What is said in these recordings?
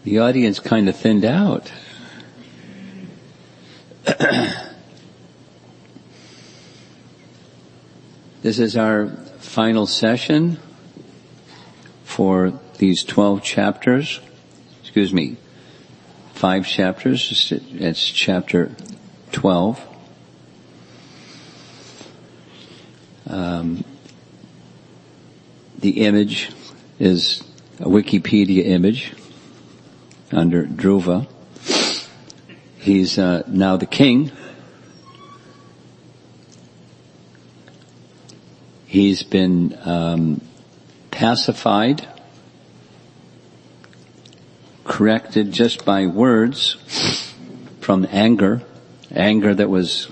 The audience kind of thinned out. This is our final session for these 12 chapters. 5 chapters. It's chapter 12. The image is a Wikipedia image under Dhruva. He's now the king. He's been pacified, corrected just by words from anger that was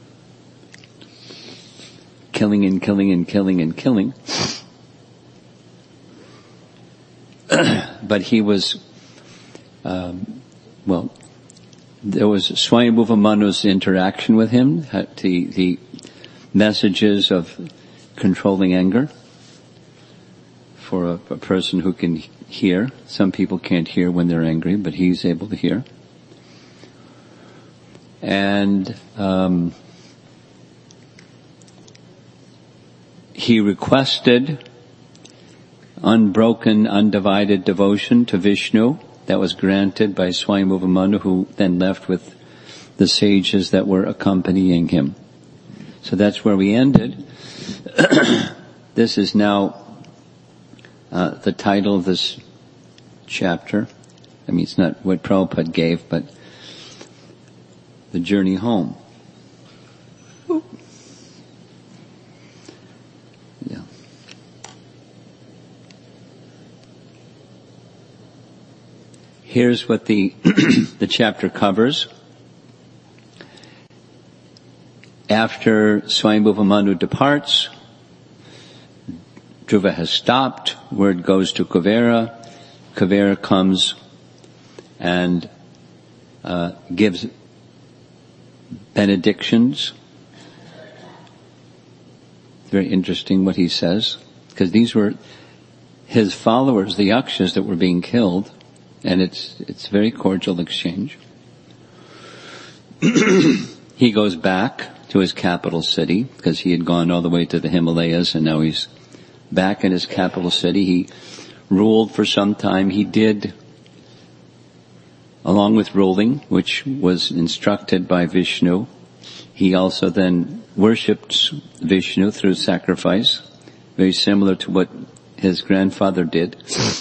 killing and killing and killing and killing. But he was, there was Swayambhuva Manu's interaction with him, the messages of controlling anger for a person who can hear. Some people can't hear when they're angry, but he's able to hear. And he requested unbroken, undivided devotion to Vishnu. That was granted by Swayambhuva Manu, who then left with the sages that were accompanying him. So that's where we ended. This is now the title of this chapter. I mean, it's not what Prabhupada gave, but The Journey Home. Yeah. Here's what the chapter covers. After Swayambhuva Manu departs, Dhruva has stopped. Word goes to Kuvera. Kuvera comes and gives benedictions. It's very interesting what he says, because these were his followers, the Yakshas, that were being killed, and it's a very cordial exchange. He goes back to his capital city, because he had gone all the way to the Himalayas, and now he's back in his capital city. He ruled for some time. He did, along with ruling, which was instructed by Vishnu, he also then worshipped Vishnu through sacrifice, very similar to what his grandfather did.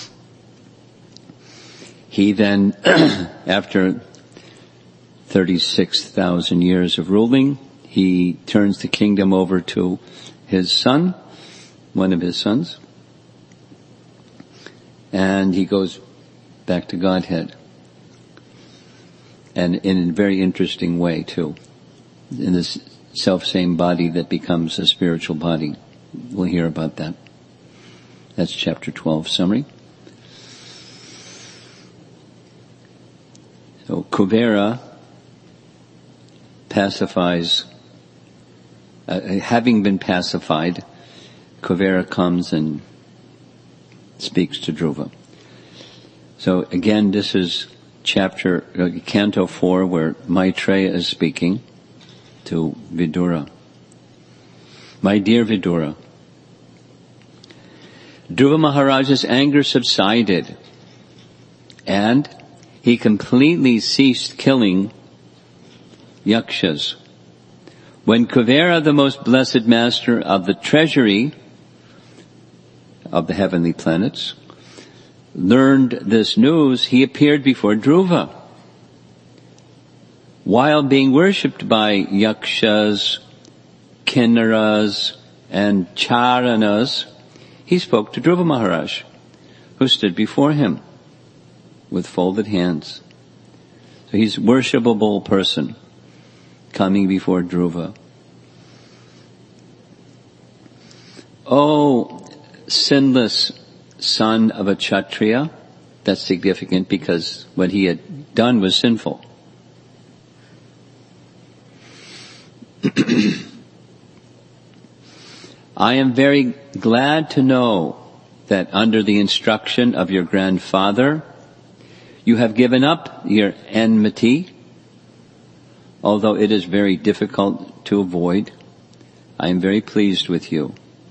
He then, after 36,000 years of ruling, he turns the kingdom over to his son, one of his sons, and he goes back to Godhead. And in a very interesting way too, in this self-same body that becomes a spiritual body. We'll hear about that. That's chapter 12 summary. So Kuvera pacifies, having been pacified, Kuvera comes and speaks to Dhruva. So again, this is Canto 4, where Maitreya is speaking to Vidura. My dear Vidura, Dhruva Maharaj's anger subsided, and he completely ceased killing yakshas. When Kuvera, the most blessed master of the treasury of the heavenly planets, learned this news, he appeared before Dhruva. While being worshipped by yakshas, kinnaras, and charanas, he spoke to Dhruva Maharaj, who stood before him with folded hands. So he's a worshipable person coming before Dhruva. Oh, sinless son of a Kshatriya. That's significant because what he had done was sinful. I am very glad to know that under the instruction of your grandfather, You have given up your enmity, although it is very difficult to avoid. I am very pleased with you.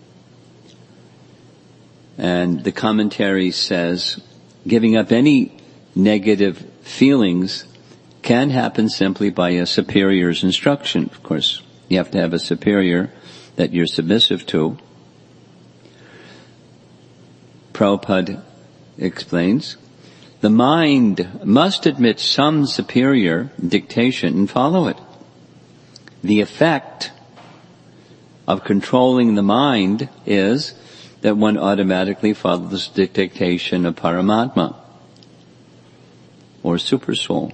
And the commentary says, giving up any negative feelings can happen simply by a superior's instruction. Of course, you have to have a superior that you're submissive to. Prabhupada explains, the mind must admit some superior dictation and follow it. The effect of controlling the mind is that one automatically follows the dictation of Paramatma or Supersoul.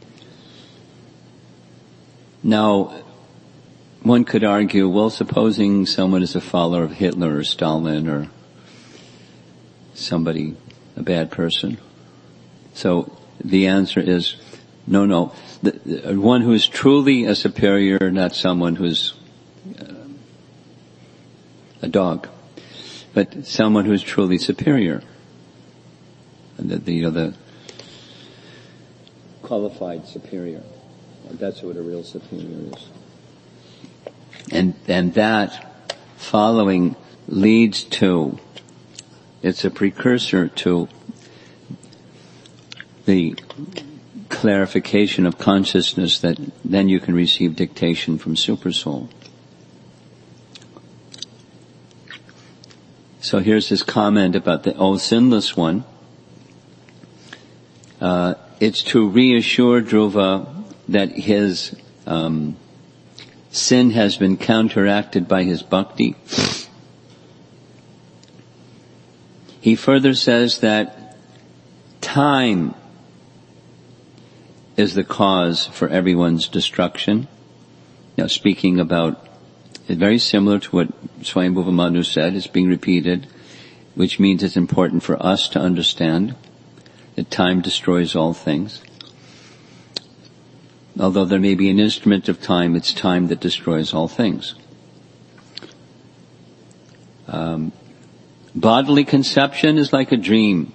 Now, one could argue, well, supposing someone is a follower of Hitler or Stalin or somebody, a bad person. So the answer is, no. The one who is truly a superior, not someone who's a dog, but someone who is truly superior. The qualified superior. That's what a real superior is. And that following leads to, it's a precursor to the clarification of consciousness that then you can receive dictation from Supersoul. So here's his comment about the O Sinless One. It's to reassure Dhruva that his sin has been counteracted by his bhakti. He further says that time is the cause for everyone's destruction. Now, speaking about, very similar to what Swayambhuva Manu said, it's being repeated, which means it's important for us to understand that time destroys all things. Although there may be an instrument of time, it's time that destroys all things. Bodily conception is like a dream.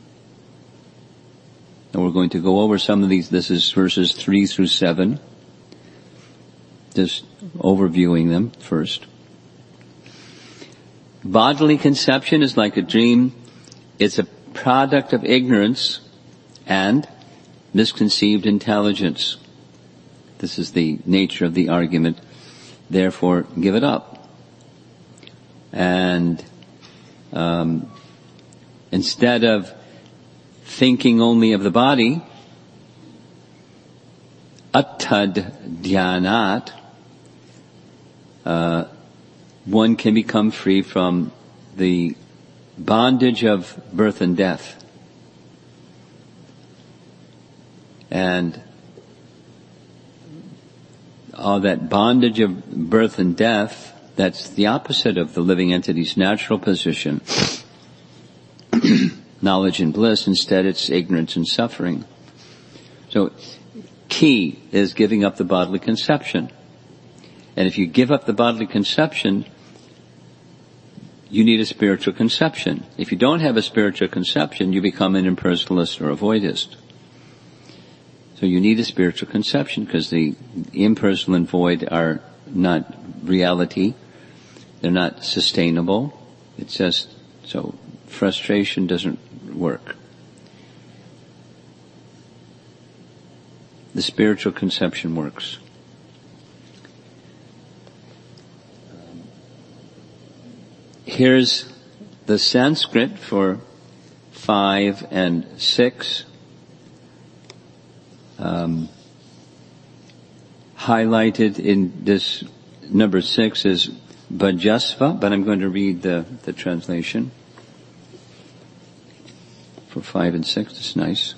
And we're going to go over some of these. This is verses 3 through 7. Just overviewing them first. Bodily conception is like a dream. It's a product of ignorance and misconceived intelligence. This is the nature of the argument. Therefore, give it up. And instead of thinking only of the body, attad dhyanat, one can become free from the bondage of birth and death. And all that bondage of birth and death, that's the opposite of the living entity's natural position. Knowledge and bliss, instead it's ignorance and suffering. So, key is giving up the bodily conception. And if you give up the bodily conception, you need a spiritual conception. If you don't have a spiritual conception, you become an impersonalist or a voidist. So you need a spiritual conception because the impersonal and void are not reality. They're not sustainable. It's just, so frustration doesn't work. The spiritual conception works. Here's the Sanskrit for 5 and 6. Highlighted in this number 6 is Bhajasva, but I'm going to read the translation for 5 and 6. It's nice.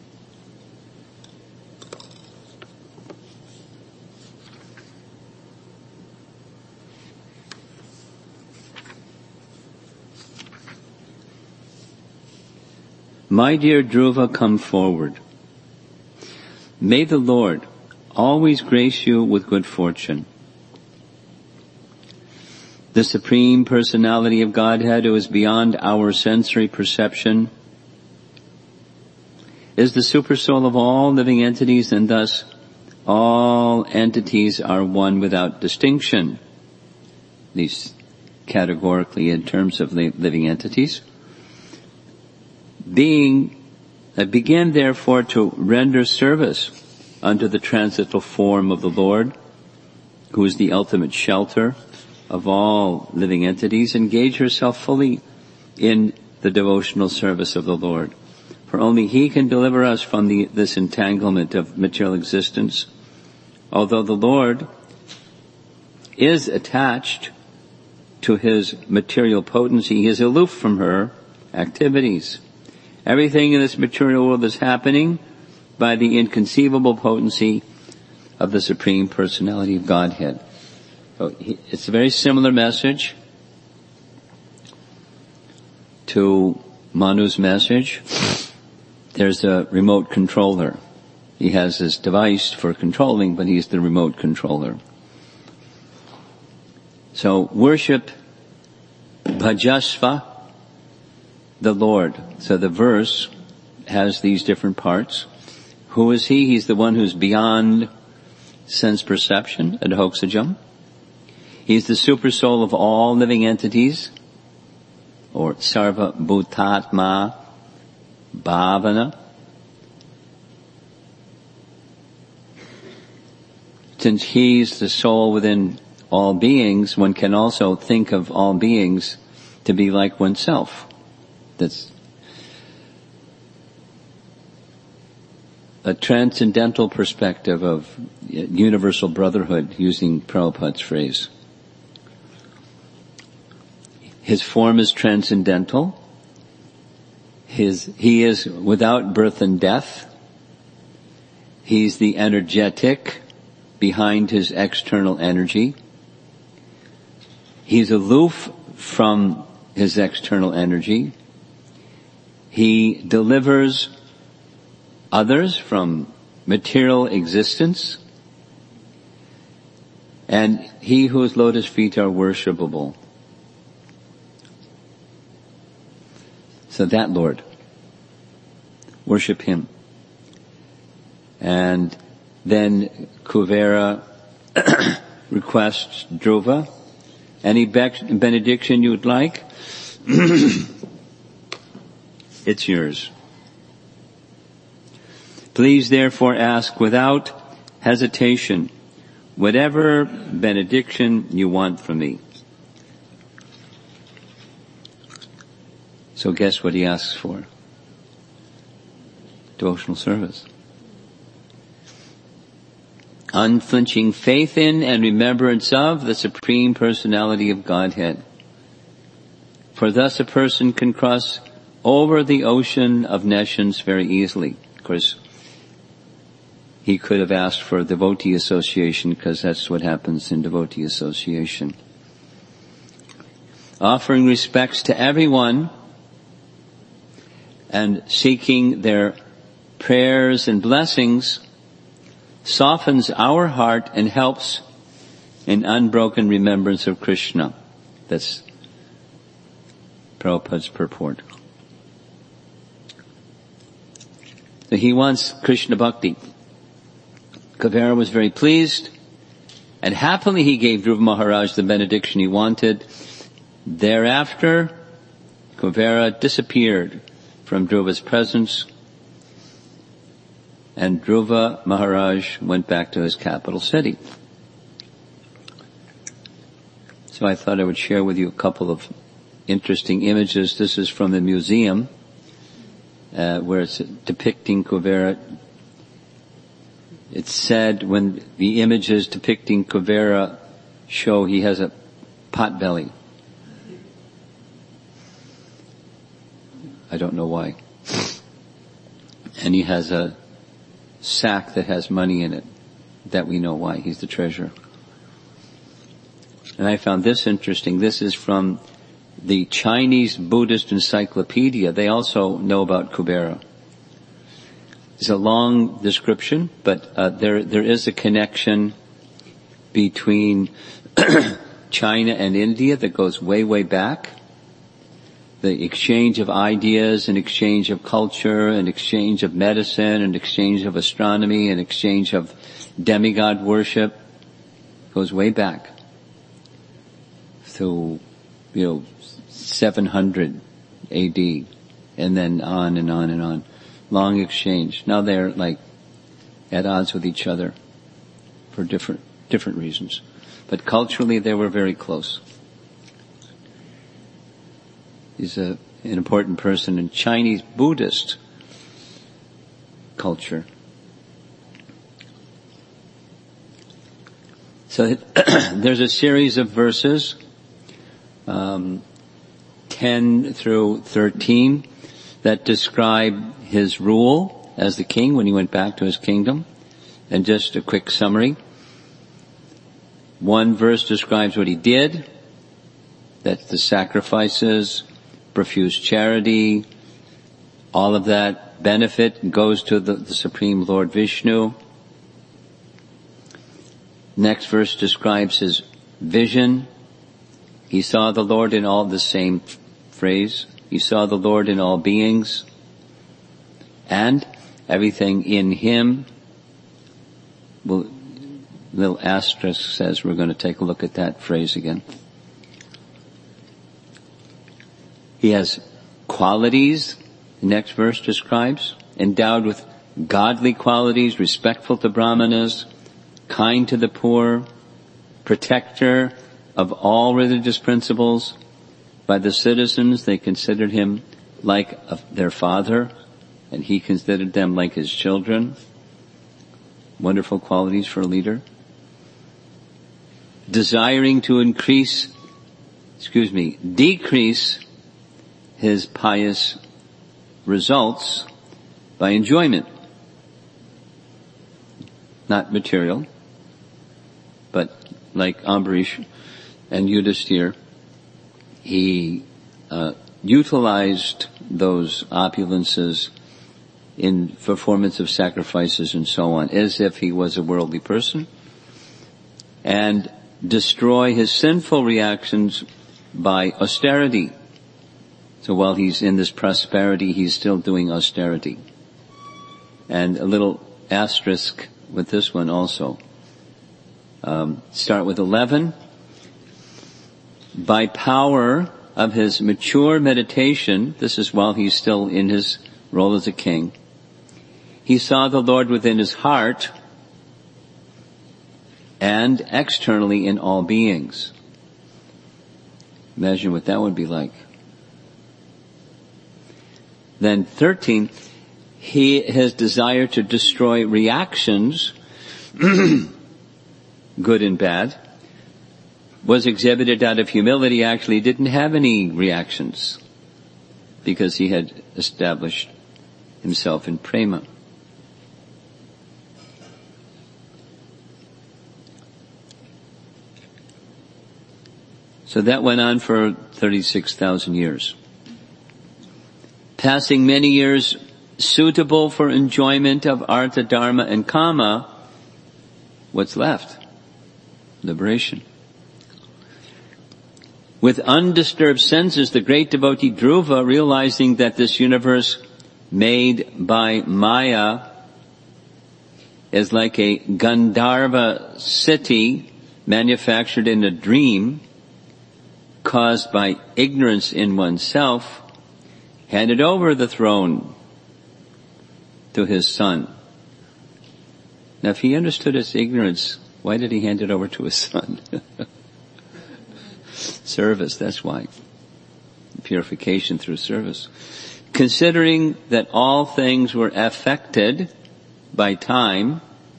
My dear Dhruva, come forward. May the Lord always grace you with good fortune. The Supreme Personality of Godhead, who is beyond our sensory perception, is the supersoul of all living entities, and thus all entities are one without distinction. At least categorically in terms of living entities. Begin therefore to render service unto the transcendental form of the Lord, who is the ultimate shelter of all living entities. Engage yourself fully in the devotional service of the Lord. For only He can deliver us from this entanglement of material existence. Although the Lord is attached to His material potency, He is aloof from her activities. Everything in this material world is happening by the inconceivable potency of the Supreme Personality of Godhead. So it's a very similar message to Manu's message. There's a remote controller. He has this device for controlling, but he's the remote controller. So worship bhajasva the Lord. So the verse has these different parts. Who is He? He's the one who's beyond sense perception, adhoksajam. He's the super soul of all living entities, or sarva bhutatma bhavana. Since He's the soul within all beings, one can also think of all beings to be like oneself. That's a transcendental perspective of universal brotherhood, using Prabhupada's phrase. His form is transcendental. He is without birth and death. He's the energetic behind His external energy. He's aloof from His external energy. He delivers others from material existence. And He whose lotus feet are worshipable. So that Lord, worship Him. And then Kuvera requests Dhruva, any benediction you would like, it's yours. Please therefore ask without hesitation whatever benediction you want from me. So guess what he asks for? Devotional service. Unflinching faith in and remembrance of the Supreme Personality of Godhead. For thus a person can cross over the ocean of nescience very easily. Of course, he could have asked for devotee association, because that's what happens in devotee association. Offering respects to everyone and seeking their prayers and blessings softens our heart and helps in unbroken remembrance of Krishna. That's Prabhupada's purport. So he wants Krishna Bhakti. Kuvera was very pleased, and happily he gave Dhruva Maharaj the benediction he wanted. Thereafter, Kuvera disappeared from Dhruva's presence, and Dhruva Maharaj went back to his capital city. So I thought I would share with you a couple of interesting images. This is from the museum, where it's depicting Kuvera. It's said when the images depicting Kuvera show he has a pot belly. I don't know why. And he has a sack that has money in it, that we know why. He's the treasurer. And I found this interesting. This is from the Chinese Buddhist Encyclopedia. They also know about Kuvera. It's a long description, but there is a connection between China and India that goes way, way back. the exchange of ideas, an exchange of culture, an exchange of medicine, an exchange of astronomy, an exchange of demigod worship, goes way back to, 700 AD, and then on and on and on. Long exchange. Now they're like at odds with each other for different reasons. But culturally they were very close. He's an important person in Chinese Buddhist culture. So there's a series of verses, 10 through 13, that describe his rule as the king when he went back to his kingdom. And just a quick summary. One verse describes what he did, that's the sacrifices, profuse charity, all of that benefit goes to the Supreme Lord Vishnu. Next verse describes his vision. He saw the Lord in all, the same phrase. He saw the Lord in all beings and everything in him. Little asterisk says we're going to take a look at that phrase again. He has qualities, the next verse describes, endowed with godly qualities, respectful to brahmanas, kind to the poor, protector of all religious principles. By the citizens, they considered him like their father, and he considered them like his children. Wonderful qualities for a leader. Desiring to decrease his pious results by enjoyment. Not material, but like Ambarish and Yudhisthira, he utilized those opulences in performance of sacrifices and so on, as if he was a worldly person, and destroy his sinful reactions by austerity. So while he's in this prosperity, he's still doing austerity. And a little asterisk with this one also. Start with 11. By power of his mature meditation, this is while he's still in his role as a king, he saw the Lord within his heart and externally in all beings. Imagine what that would be like. Then 13, his desire to destroy reactions, good and bad, was exhibited out of humility. Actually didn't have any reactions because he had established himself in prema. So that went on for 36,000 years. Passing many years suitable for enjoyment of artha, dharma, and kama, what's left? Liberation. With undisturbed senses, the great devotee Dhruva, realizing that this universe made by Maya is like a Gandharva city manufactured in a dream, caused by ignorance in oneself, handed over the throne to his son. Now if he understood his ignorance, why did he hand it over to his son? Service, that's why. Purification through service. Considering that all things were affected by time,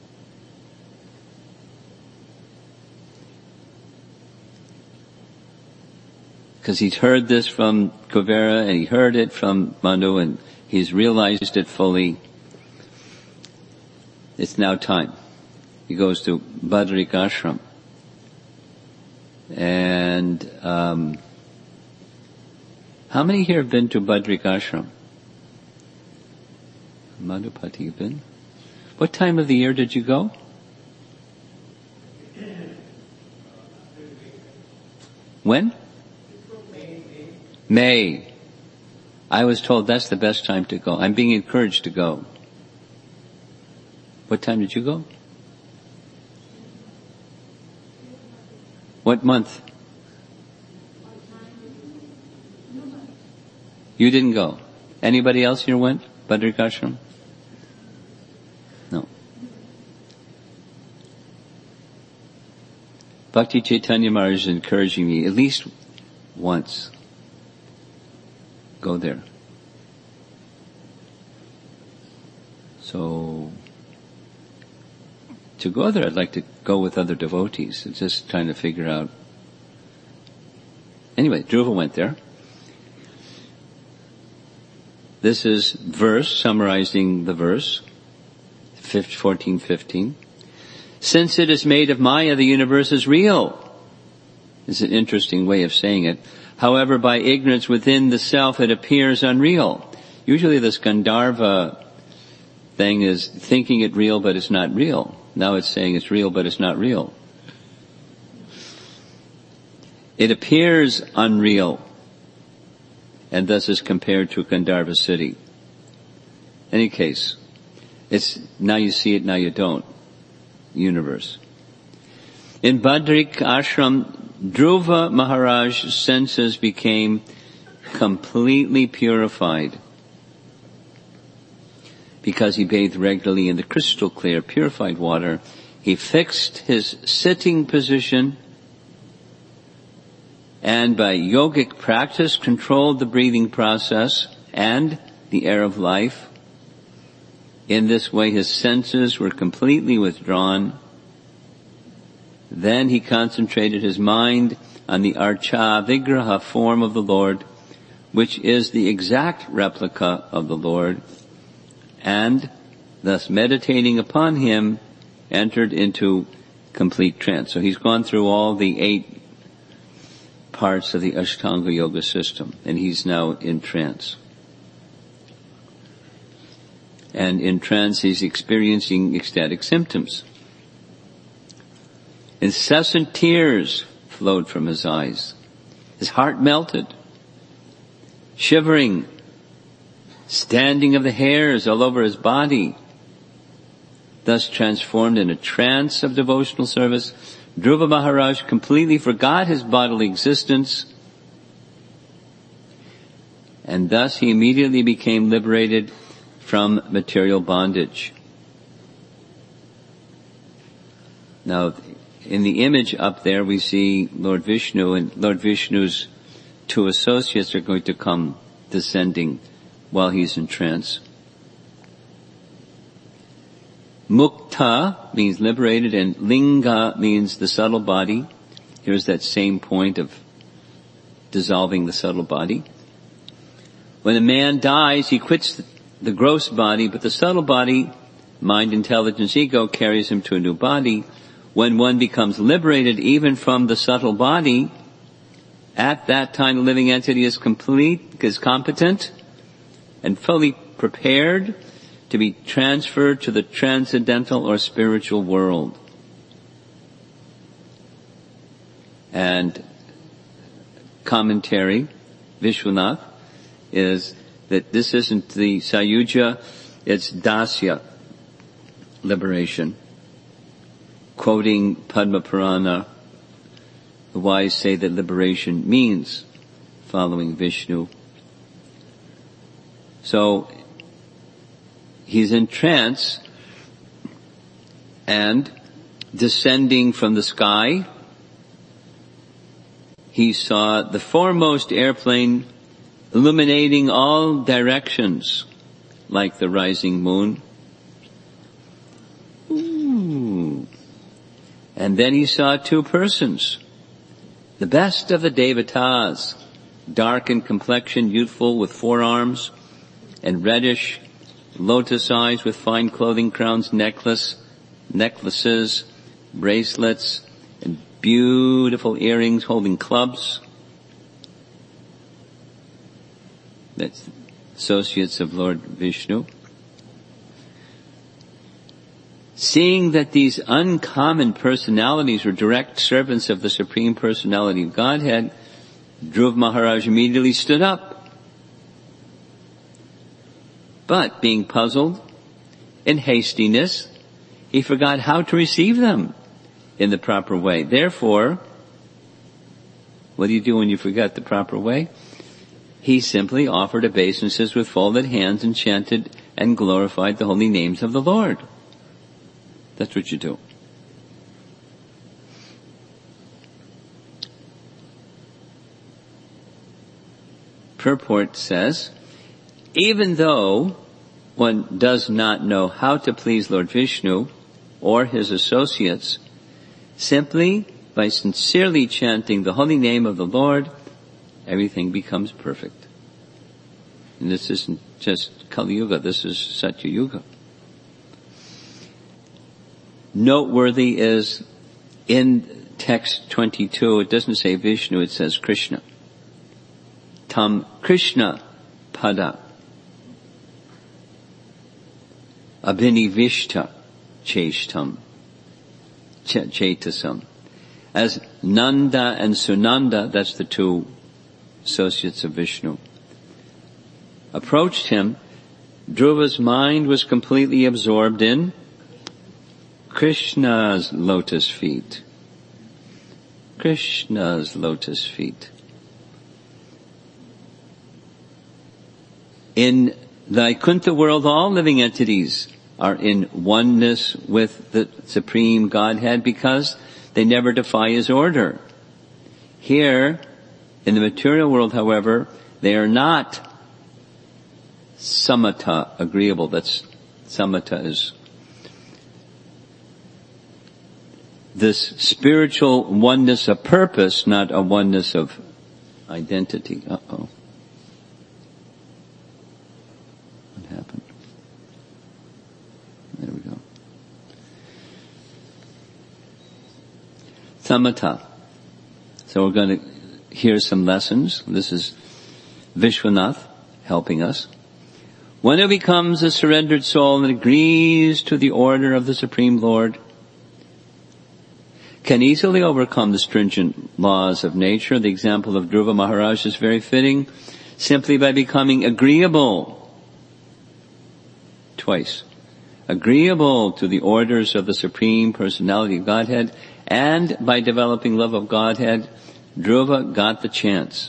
because he's heard this from Kuvera and he heard it from Manu and he's realized it fully. It's now time. He goes to Badrik Ashram. And how many here have been to Badrik Ashram? Madhupati, you've been? What time of the year did you go? When? May. I was told that's the best time to go. I'm being encouraged to go. What time did you go? What month? You didn't go. Anybody else here went? Badrikashram? No. Bhakti Chaitanya Maharaj is encouraging me at least once. Go there. So, to go there, I'd like to go with other devotees. It's just trying to figure out. Anyway, Dhruva went there. This is verse, summarizing the verse, 14:15. Since it is made of Maya, the universe is real. It's an interesting way of saying it. However, by ignorance within the self, it appears unreal. Usually this Gandharva thing is thinking it real, but it's not real. Now it's saying it's real, but it's not real. It appears unreal, and thus is compared to a Gandharva city. Any case, it's now you see it, now you don't. Universe. In Badrik Ashram, Dhruva Maharaj's senses became completely purified because he bathed regularly in the crystal clear, purified water. He fixed his sitting position and by yogic practice controlled the breathing process and the air of life. In this way his senses were completely withdrawn. Then he concentrated his mind on the Archa Vigraha form of the Lord, which is the exact replica of the Lord, and thus meditating upon him entered into complete trance. So he's gone through all the 8 parts of the Ashtanga Yoga system, and he's now in trance. And in trance he's experiencing ecstatic symptoms. Incessant tears flowed from his eyes. His heart melted. Shivering, standing of the hairs all over his body. Thus transformed in a trance of devotional service, Dhruva Maharaj completely forgot his bodily existence, and thus he immediately became liberated from material bondage. Now, in the image up there we see Lord Vishnu, and Lord Vishnu's 2 associates are going to come descending while he's in trance. Mukta means liberated, and linga means the subtle body. Here's that same point of dissolving the subtle body. When a man dies, he quits the gross body, but the subtle body, mind, intelligence, ego, carries him to a new body. When one becomes liberated even from the subtle body, at that time the living entity is competent and fully prepared to be transferred to the transcendental or spiritual world. And commentary, Vishwanath, is that this isn't the Sayuja, it's Dasya, liberation. Quoting Padma Purana, the wise say that liberation means following Vishnu. So, he's in trance and descending from the sky, he saw the foremost airplane illuminating all directions like the rising moon. Ooh. And then he saw 2 persons, the best of the Devatas, dark in complexion, youthful with 4 arms, and reddish, lotus eyes with fine clothing crowns, necklaces, bracelets, and beautiful earrings holding clubs. That's associates of Lord Vishnu. Seeing that these uncommon personalities were direct servants of the Supreme Personality of Godhead, Dhruva Maharaj immediately stood up But being puzzled in hastiness, he forgot how to receive them in the proper way. Therefore, what do you do when you forget the proper way? He simply offered obeisances with folded hands and chanted and glorified the holy names of the Lord. That's what you do. Purport says, even though one does not know how to please Lord Vishnu or his associates, simply by sincerely chanting the holy name of the Lord, everything becomes perfect. And this isn't just Kali Yuga, this is Satya Yuga. Noteworthy is in text 22, it doesn't say Vishnu, it says Krishna. Tam Krishna pada abhinivishta cheshtam chetasam. As Nanda and Sunanda, that's the two associates of Vishnu, approached him, Dhruva's mind was completely absorbed in Krishna's lotus feet. Krishna's lotus feet. In the Vaikuntha world, all living entities are in oneness with the Supreme Godhead because they never defy His order. Here, in the material world, however, they are not samatha, agreeable. That's, samatha is this spiritual oneness of purpose, not a oneness of identity. Uh-oh. What happened? There we go. Samatha. So we're going to hear some lessons. This is Vishwanath helping us. One who becomes a surrendered soul and agrees to the order of the Supreme Lord can easily overcome the stringent laws of nature. The example of Dhruva Maharaj is very fitting, simply by becoming agreeable. Twice. Agreeable to the orders of the Supreme Personality of Godhead, and by developing love of Godhead, Dhruva got the chance.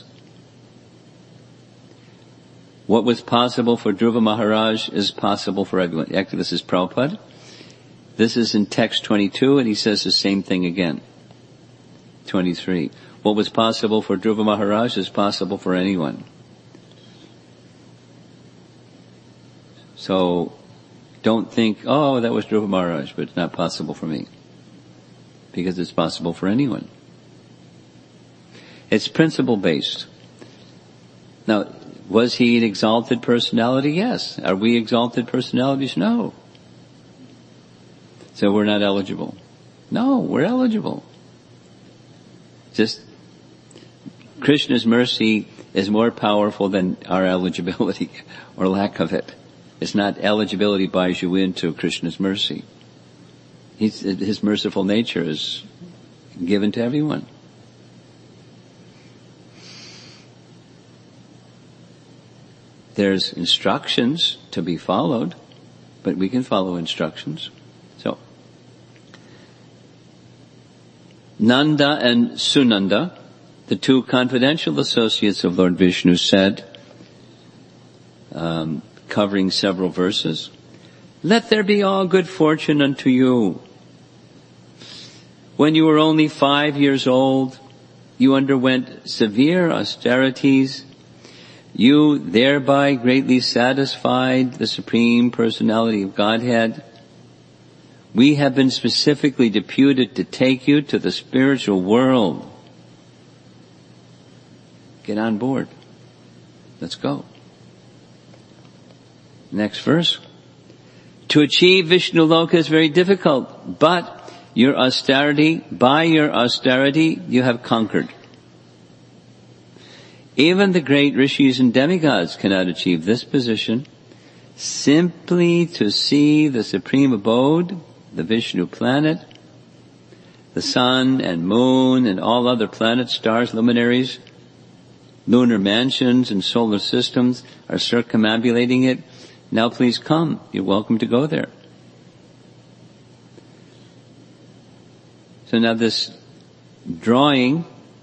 What was possible for Dhruva Maharaj is possible for everyone. Actually, this is Prabhupada. This is in text 22, and he says the same thing again. 23. What was possible for Dhruva Maharaj is possible for anyone. So, don't think, oh, that was Dhruva Maharaj, but it's not possible for me. Because it's possible for anyone. It's principle-based. Now, was he an exalted personality? Yes. Are we exalted personalities? No. So we're not eligible. No, we're eligible. Just, Krishna's mercy is more powerful than our eligibility, or lack of it. It's not eligibility buys you into Krishna's mercy. His merciful nature is given to everyone. There's instructions to be followed, but we can follow instructions. So, Nanda and Sunanda, the two confidential associates of Lord Vishnu, said, covering several verses, "Let there be all good fortune unto you. When you were only 5 years old, you underwent severe austerities. You thereby greatly satisfied the Supreme Personality of Godhead. We have been specifically deputed to take you to the spiritual world. Get on board. Let's go." Next verse. To achieve Vishnu Loka is very difficult, but by your austerity, you have conquered. Even the great rishis and demigods cannot achieve this position. Simply to see the supreme abode, the Vishnu planet, the sun and moon and all other planets, stars, luminaries, lunar mansions and solar systems are circumambulating it. Now please come. You're welcome to go there. So now this drawing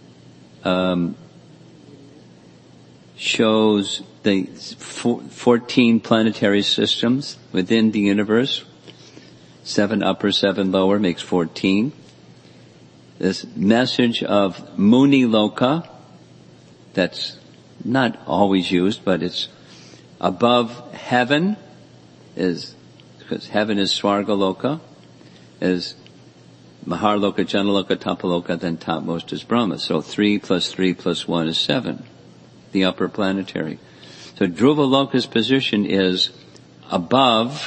shows the 14 planetary systems within the universe. 7 upper, 7 lower makes 14. This message of Muni Loka, that's not always used, but it's above heaven, because heaven is Swarga Loka, is Maharloka, Janaloka, Tapaloka, then topmost is Brahma. So 3 plus 3 plus 1 is 7. The upper planetary. So Dhruva Loka's position is above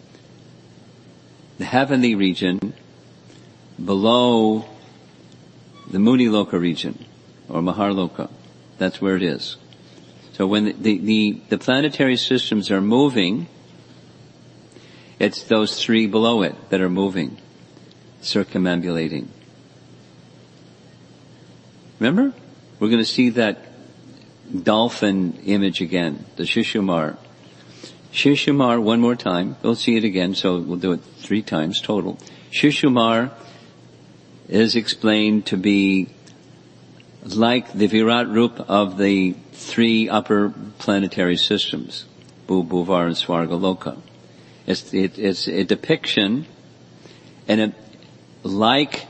the heavenly region, below the Muni Loka region, or Maharloka. That's where it is. So when the planetary systems are moving, it's those 3 below it that are moving, circumambulating. Remember? We're going to see that dolphin image again, the Shishumar. Shishumar, one more time. We'll see it again, so we'll do it 3 times total. Shishumar is explained to be like the Virat Rupa of the 3 upper planetary systems, Bhu, Bhuvar, and Swarga Loka. It's a depiction, and like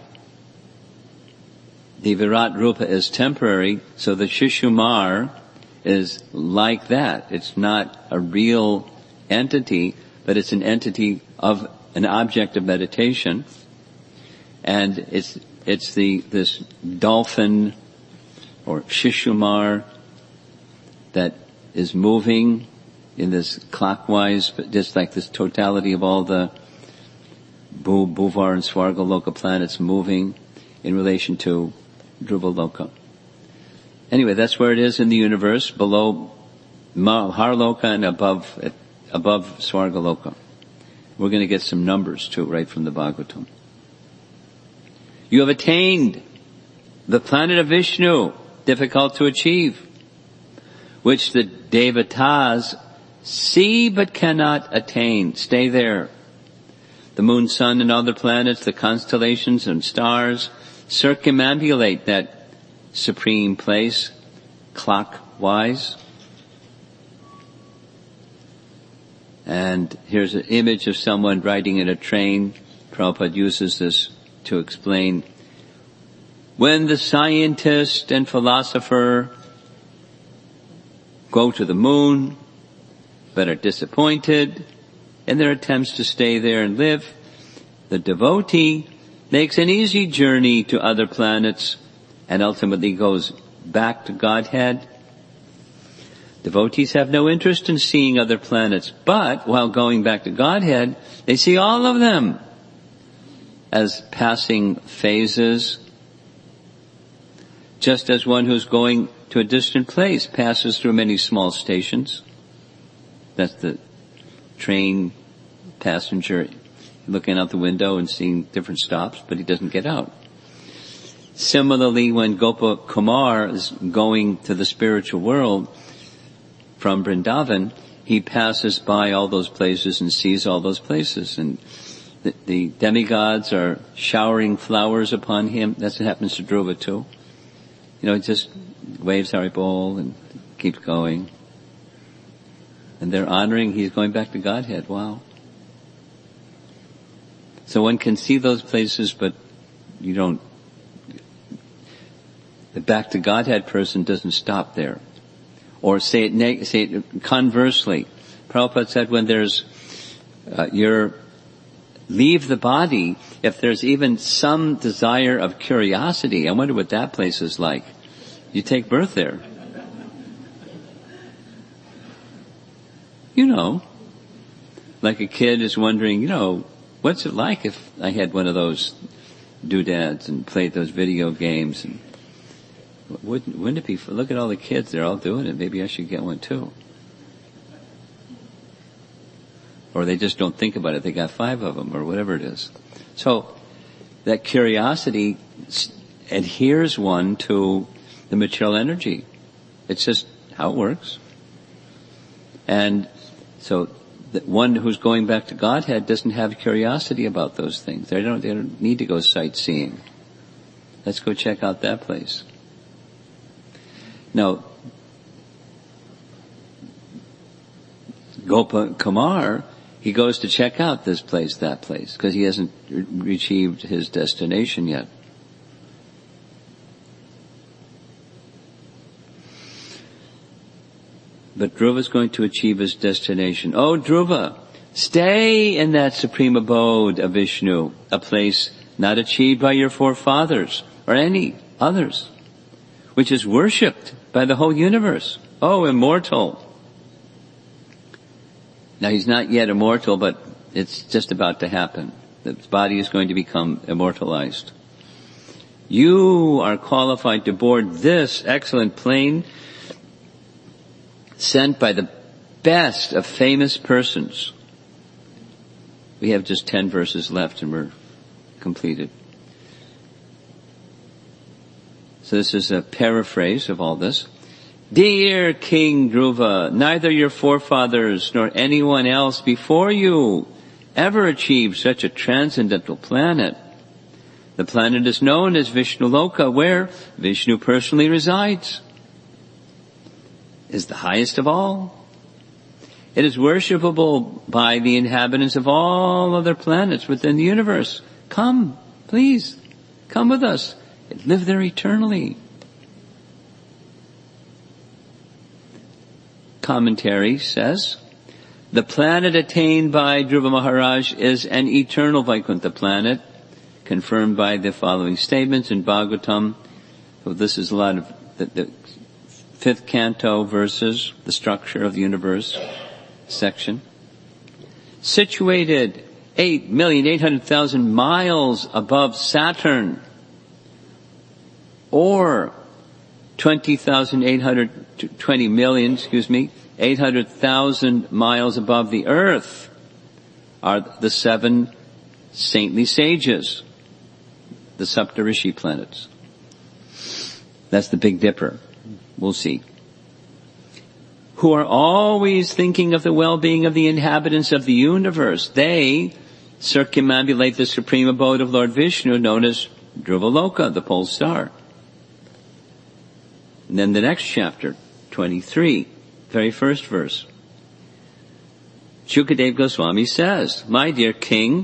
the Virat Rupa is temporary, so the Shishumar is like that. It's not a real entity, but it's an entity of an object of meditation. And it's this dolphin or Shishumar that is moving in this clockwise, but just like this totality of all the Bhuvar and Swarga Loka planets moving in relation to Dhruva Loka. Anyway, that's where it is in the universe, below Maharloka and above Swarga Loka. We're going to get some numbers too, right from the Bhagavatam. You have attained the planet of Vishnu, difficult to achieve, which the Devatas see but cannot attain. Stay there. The moon, sun, and other planets, the constellations and stars circumambulate that supreme place clockwise. And here's an image of someone riding in a train. Prabhupada uses this to explain. When the scientist and philosopher go to the moon, but are disappointed in their attempts to stay there and live, the devotee makes an easy journey to other planets and ultimately goes back to Godhead. Devotees have no interest in seeing other planets, but while going back to Godhead, they see all of them as passing phases, just as one who's going to a distant place passes through many small stations. That's the train passenger looking out the window and seeing different stops, but he doesn't get out. Similarly, when Gopa Kumar is going to the spiritual world from Vrindavan, he passes by all those places and sees all those places. And the demigods are showering flowers upon him. That's what happens to Dhruva too. He just waves Haribol and keeps going. And they're honoring, he's going back to Godhead. Wow. So one can see those places, but you don't. The back to Godhead person doesn't stop there. Or say it conversely. Prabhupada said when there's, leave the body, if there's even some desire of curiosity, I wonder what that place is like. You take birth there. Like a kid is wondering, what's it like if I had one of those doodads and played those video games? And wouldn't it be, look at all the kids, they're all doing it, maybe I should get one too. Or they just don't think about it, they got 5 of them, or whatever it is. So, that curiosity adheres one to the material energy. It's just how it works. And so, the one who's going back to Godhead doesn't have curiosity about those things. They don't need to go sightseeing. Let's go check out that place. Now, Gopa Kumar, he goes to check out this place, that place, because he hasn't achieved his destination yet. But Dhruva's going to achieve his destination. Oh, Dhruva, stay in that supreme abode of Vishnu, a place not achieved by your forefathers or any others, which is worshipped by the whole universe. Oh, immortal. Now, he's not yet immortal, but it's just about to happen. The body is going to become immortalized. You are qualified to board this excellent plane sent by the best of famous persons. We have just 10 verses left and we're completed. So this is a paraphrase of all this. Dear King Dhruva, neither your forefathers nor anyone else before you ever achieved such a transcendental planet. The planet is known as Vishnu Loka, where Vishnu personally resides. It is the highest of all. It is worshipable by the inhabitants of all other planets within the universe. Come, please, come with us and live there eternally. Commentary says, the planet attained by Dhruva Maharaj is an eternal Vaikuntha planet, confirmed by the following statements in Bhagavatam. So this is a lot of the 5th canto verses, the structure of the universe section. Situated 8,800,000 miles above Saturn, or 800,000 miles above the earth, are the 7 saintly sages, the Saptarishi planets. That's the Big Dipper. We'll see. Who are always thinking of the well-being of the inhabitants of the universe. They circumambulate the supreme abode of Lord Vishnu, known as Dhruvaloka, the pole star. And then the next chapter, 23, very first verse. Shukadeva Goswami says, my dear king,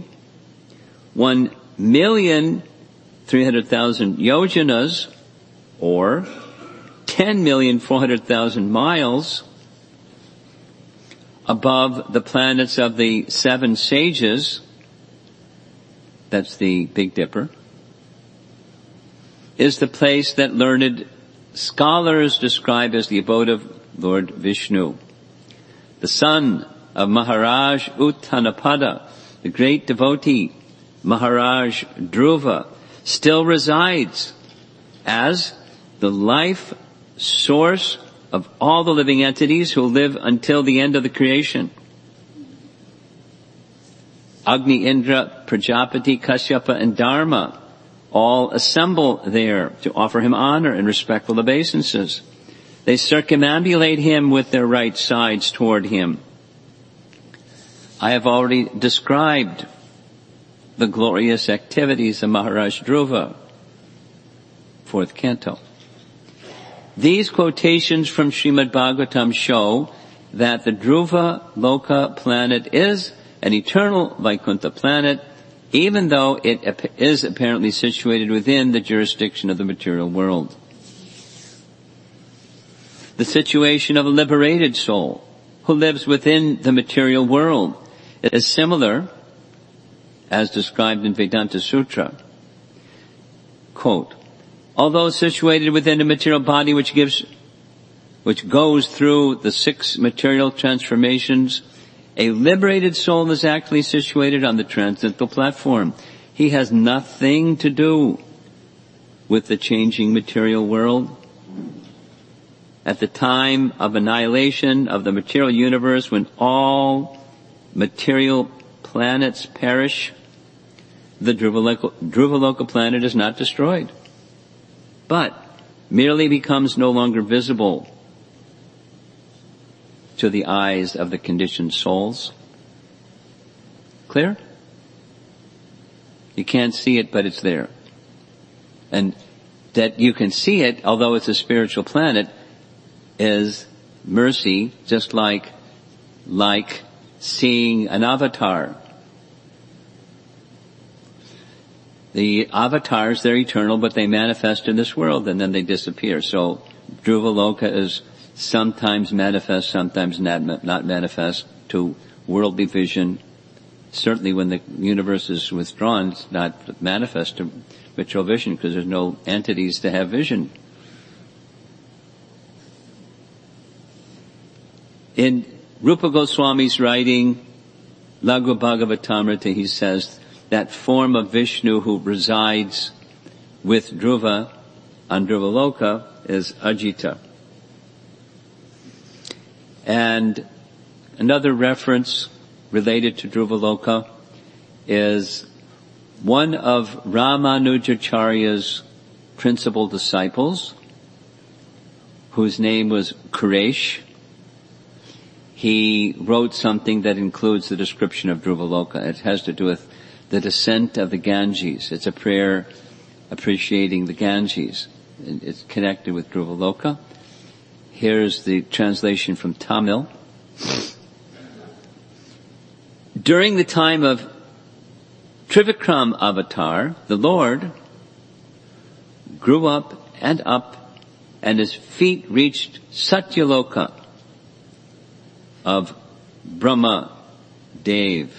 1,300,000 yojanas, or 10,400,000 miles above the planets of the 7 sages, that's the Big Dipper, is the place that learned scholars describe as the abode of Lord Vishnu. The son of Maharaj Uttanapada, the great devotee, Maharaj Dhruva, still resides as the life source of all the living entities who live until the end of the creation. Agni, Indra, Prajapati, Kashyapa, and Dharma all assemble there to offer him honor and respectful obeisances. They circumambulate him with their right sides toward him. I have already described the glorious activities of Maharaj Dhruva, 4th canto. These quotations from Srimad Bhagavatam show that the Dhruva Loka planet is an eternal Vaikuntha planet, even though it is apparently situated within the jurisdiction of the material world. The situation of a liberated soul who lives within the material world is similar, as described in Vedanta Sutra. Quote, although situated within a material body which goes through the 6 material transformations, a liberated soul is actually situated on the transcendental platform. He has nothing to do with the changing material world. At the time of annihilation of the material universe, when all material planets perish, the Dhruvaloka planet is not destroyed, but merely becomes no longer visible to the eyes of the conditioned souls. clear? You can't see it, but it's there. And that you can see it, although it's a spiritual planet, is mercy, just like seeing an avatar. The avatars, they're eternal, but they manifest in this world and then they disappear. So Dhruvaloka is sometimes manifest, sometimes not manifest to worldly vision. Certainly when the universe is withdrawn, it's not manifest to material vision because there's no entities to have vision. In Rupa Goswami's writing, Laghu Bhagavatamrita, he says that form of Vishnu who resides with Dhruva on Dhruvaloka is Ajita. And another reference related to Dhruvaloka is one of Ramanujacharya's principal disciples, whose name was Kuresh. He wrote something that includes the description of Dhruvaloka. It has to do with the descent of the Ganges. It's a prayer appreciating the Ganges. It's connected with Dhruvaloka. Here's the translation from Tamil. During the time of Trivikram Avatar, the Lord grew up, and his feet reached Satyaloka of Brahma Dev.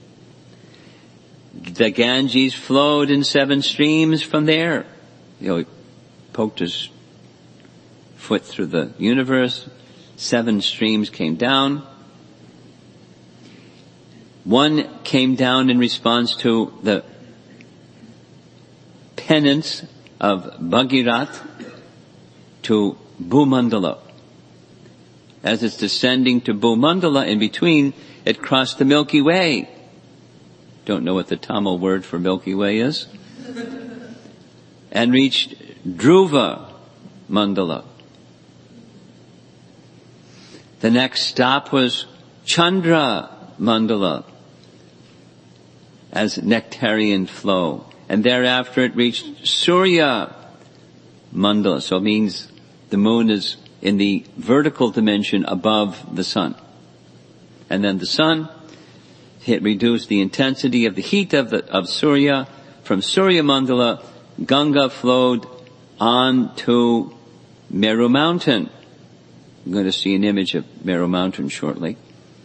The Ganges flowed in 7 streams from there. He poked his foot through the universe. 7 streams came down. One came down in response to the penance of Bhagirath to Bhumandala. As it's descending to Bhumandala, in between, it crossed the Milky Way. Don't know what the Tamil word for Milky Way is. And reached Dhruva Mandala. The next stop was Chandra Mandala, as nectarian flow. And thereafter it reached Surya Mandala. So it means the moon is in the vertical dimension above the sun. And then the sun, it reduced the intensity of the heat of Surya. From Surya Mandala, Ganga flowed on to Meru Mountain. I'm going to see an image of Meru Mountain shortly.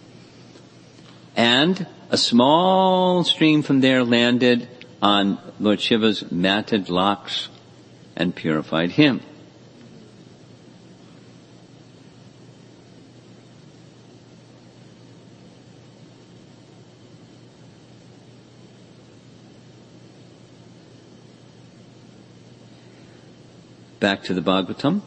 And a small stream from there landed on Lord Shiva's matted locks and purified him. Back to the Bhagavatam.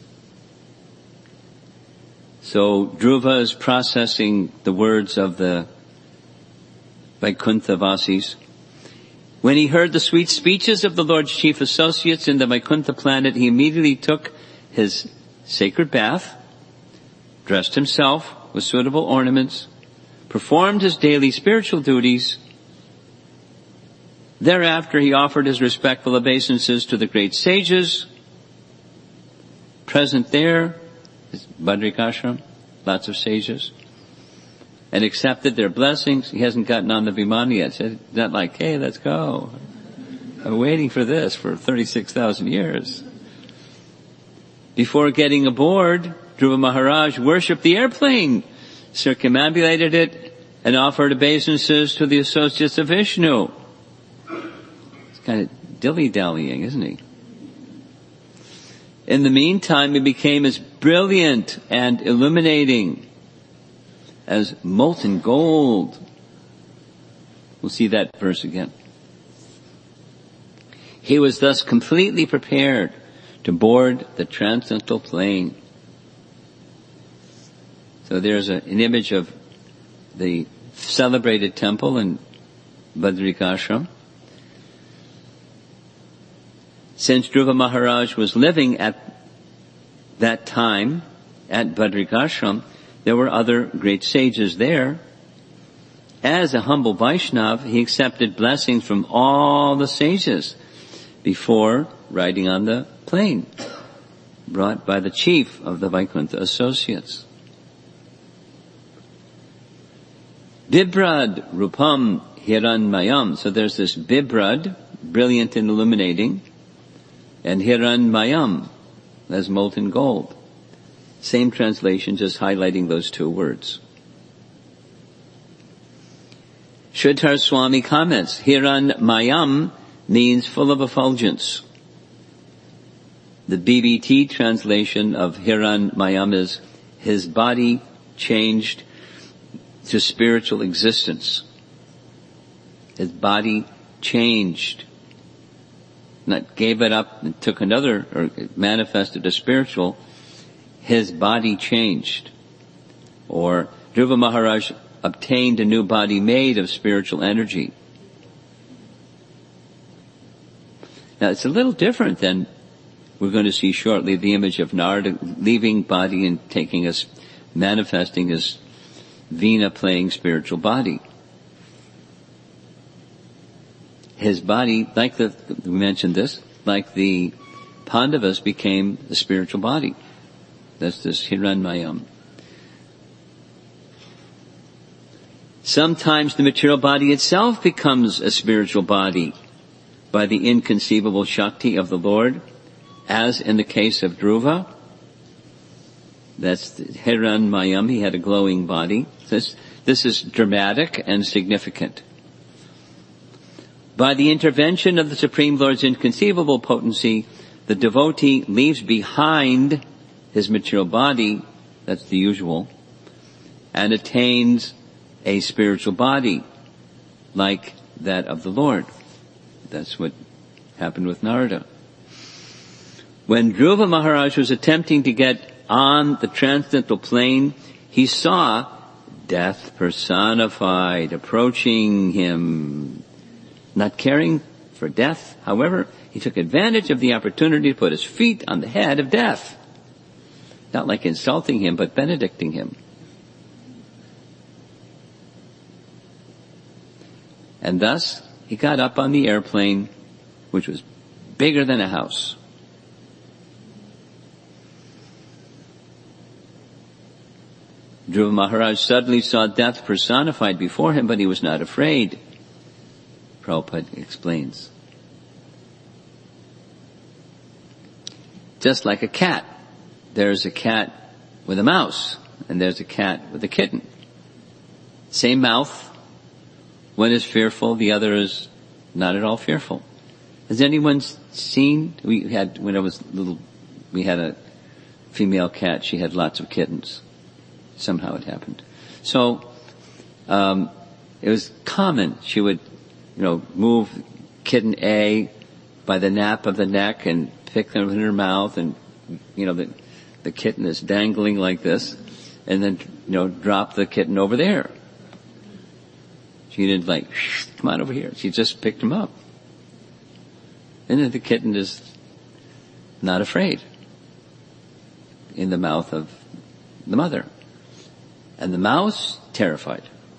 So Dhruva is processing the words of the Vaikuntha Vasis. When he heard the sweet speeches of the Lord's chief associates in the Vaikuntha planet, he immediately took his sacred bath, dressed himself with suitable ornaments, performed his daily spiritual duties. Thereafter he offered his respectful obeisances to the great sages present there, Badrikashram, lots of sages, and accepted their blessings. He hasn't gotten on the Vimana yet. So it's not like, hey, let's go. I'm waiting for this for 36,000 years. Before getting aboard, Dhruva Maharaj worshipped the airplane, circumambulated it, and offered obeisances to the associates of Vishnu. It's kind of dilly-dallying, isn't he? In the meantime, he became as brilliant and illuminating as molten gold. We'll see that verse again. He was thus completely prepared to board the transcendental plane. So there's an image of the celebrated temple in Badrikashram. Since Dhruva Maharaj was living at that time at Badrikashram, there were other great sages there, as a humble Vaishnava, he accepted blessings from all the sages before riding on the plane brought by the chief of the Vaikuntha associates. Bibrad Rupam Hiranmayam. So there's this Bibrad, brilliant and illuminating, and Hiranmayam, as molten gold. Same translation, just highlighting those two words. Sridhar Swami comments, Hiranmayam means full of effulgence. The BBT translation of Hiranmayam is his body changed to spiritual existence. His body changed. Not gave it up and took another, or manifested a spiritual. His body changed. Or Dhruva Maharaj obtained a new body made of spiritual energy. Now it's a little different than we're going to see shortly, the image of Narada leaving body and taking us, manifesting his Veena playing spiritual body. His body, we mentioned this, like the Pandavas became the spiritual body. That's this Hiranmayam. Sometimes the material body itself becomes a spiritual body by the inconceivable Shakti of the Lord, as in the case of Dhruva. That's Hiranmayam, he had a glowing body. This is dramatic and significant. By the intervention of the Supreme Lord's inconceivable potency, the devotee leaves behind his material body, that's the usual, and attains a spiritual body like that of the Lord. That's what happened with Narada. When Dhruva Maharaj was attempting to get on the transcendental plane, he saw death personified approaching him. Not caring for death, however, he took advantage of the opportunity to put his feet on the head of death. Not like insulting him, but benedicting him. And thus, he got up on the airplane, which was bigger than a house. Dhruva Maharaj suddenly saw death personified before him, but he was not afraid. Prabhupada explains. Just like a cat. There's a cat with a mouse, and there's a cat with a kitten. Same mouth. One is fearful, the other is not at all fearful. Has anyone seen, when I was little, we had a female cat, she had lots of kittens. Somehow it happened. So, it was common. She would, move kitten A by the nape of the neck and pick them in her mouth, and, the kitten is dangling like this, and then, drop the kitten over there. She didn't come on over here. She just picked him up. And then the kitten is not afraid in the mouth of the mother. And the mouse, terrified.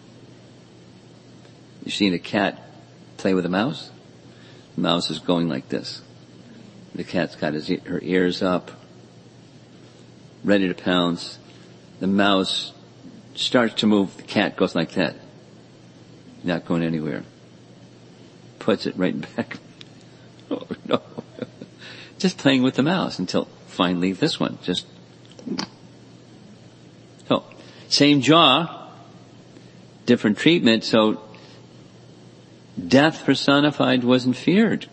You've seen a cat play with a mouse? The mouse is going like this. The cat's got her ears up, ready to pounce. The mouse starts to move. The cat goes like that. Not going anywhere. Puts it right back. Oh no. Just playing with the mouse until finally this one just. So, same jaw, different treatment, so death personified wasn't feared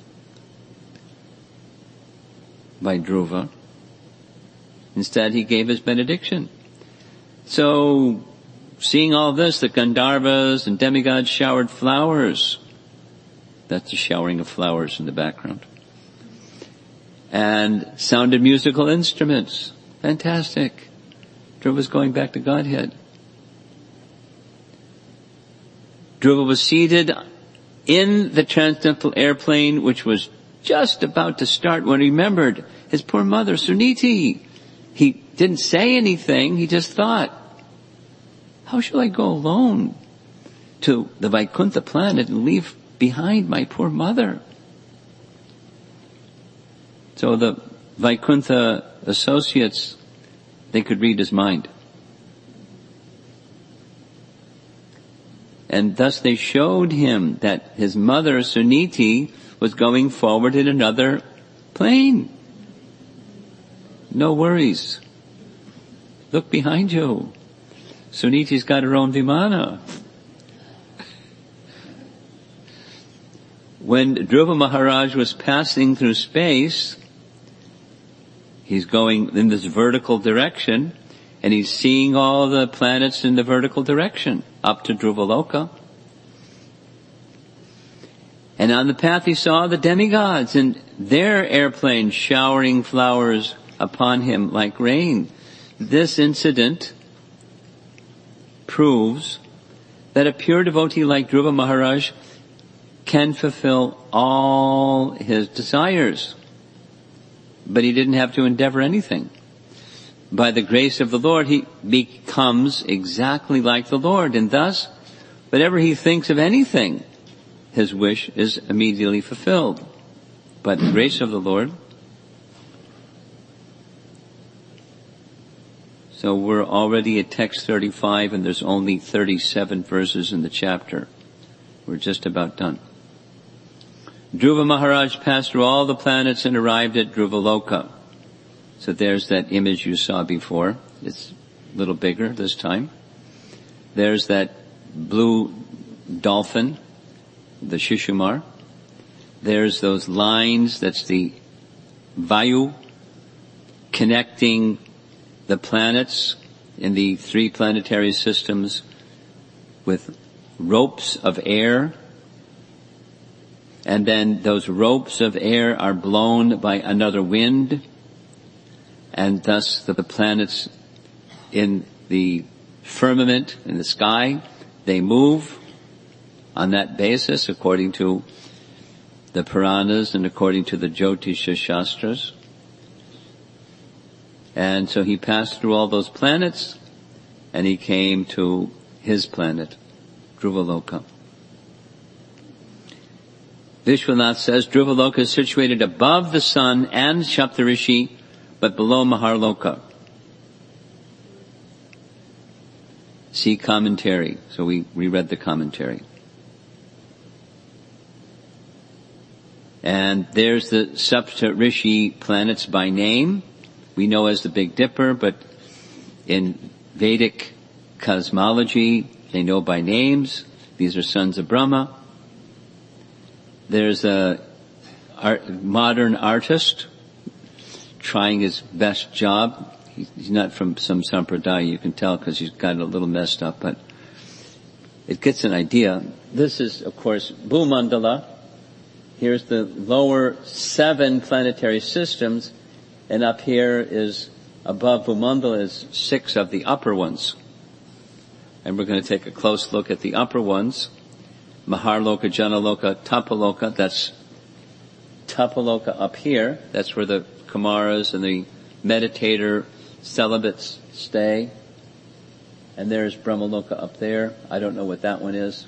by Dhruva. Instead, he gave his benediction. So, seeing all this, the Gandharvas and demigods showered flowers. That's the showering of flowers in the background. And sounded musical instruments. Fantastic. Dhruva was going back to Godhead. Dhruva was seated in the transcendental airplane, which was just about to start, when he remembered his poor mother, Suniti. He didn't say anything, he just thought, how shall I go alone? to the Vaikuntha planet and leave behind my poor mother. So the Vaikuntha associates, they could read his mind. And thus they showed him that his mother, Suniti, was going forward in another plane. No worries. Look behind you. Suniti's got her own Vimana. When Dhruva Maharaj was passing through space, he's going in this vertical direction, and he's seeing all the planets in the vertical direction, up to Dhruvaloka. And on the path he saw the demigods and their airplanes showering flowers upon him like rain. This incident proves that a pure devotee like Dhruva Maharaj can fulfill all his desires. But he didn't have to endeavor anything. By the grace of the Lord, he becomes exactly like the Lord, and thus, whatever he thinks of anything, his wish is immediately fulfilled. By the grace of the Lord. So we're already at text 35, and there's only 37 verses in the chapter. We're just about done. Dhruva Maharaj passed through all the planets and arrived at Dhruvaloka. So there's that image you saw before. It's a little bigger this time. There's that blue dolphin, the Shishumar. There's those lines, that's the Vayu, connecting the planets in the 3 planetary systems with ropes of air. And then those ropes of air are blown by another wind, and thus the planets in the firmament, in the sky, they move on that basis according to the Puranas and according to the Jyotisha Shastras. And so he passed through all those planets, and he came to his planet, Dhruvaloka. Vishwanath says, Dhruvaloka is situated above the sun and Saptarishi, but below Maharloka. See commentary. So we read the commentary. And there's the Saptarishi planets by name. We know as the Big Dipper, but in Vedic cosmology, they know by names. These are sons of Brahma. There's a modern artist trying his best job. He's not from some sampradaya, you can tell because he's got it a little messed up, but it gets an idea. This is, of course, Bhumandala. Here's the lower 7 planetary systems, and up here is, above Bhumandala is 6 of the upper ones. And we're going to take a close look at the upper ones. Maharloka, Janaloka, Tapaloka, that's Tapaloka up here. That's where the Kumaras and the meditator celibates stay. And there's Brahmaloka up there. I don't know what that one is.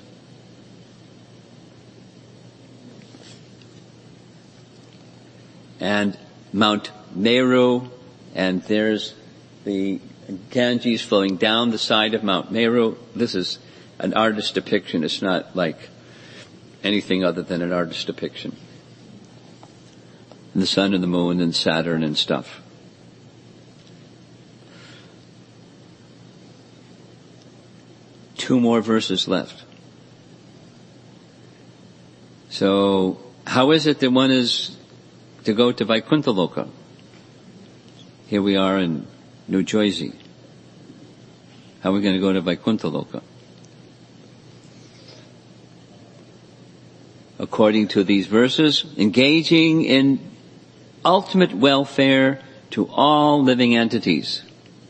And Mount Meru, and there's the Ganges flowing down the side of Mount Meru. This is an artist depiction. It's not like anything other than an artist depiction. And the sun and the moon and Saturn and stuff. Two more verses left. So, how is it that one is to go to Vaikuntha Loka? Here we are in New Jersey. How are we going to go to Vaikuntha Loka? According to these verses, engaging in ultimate welfare to all living entities.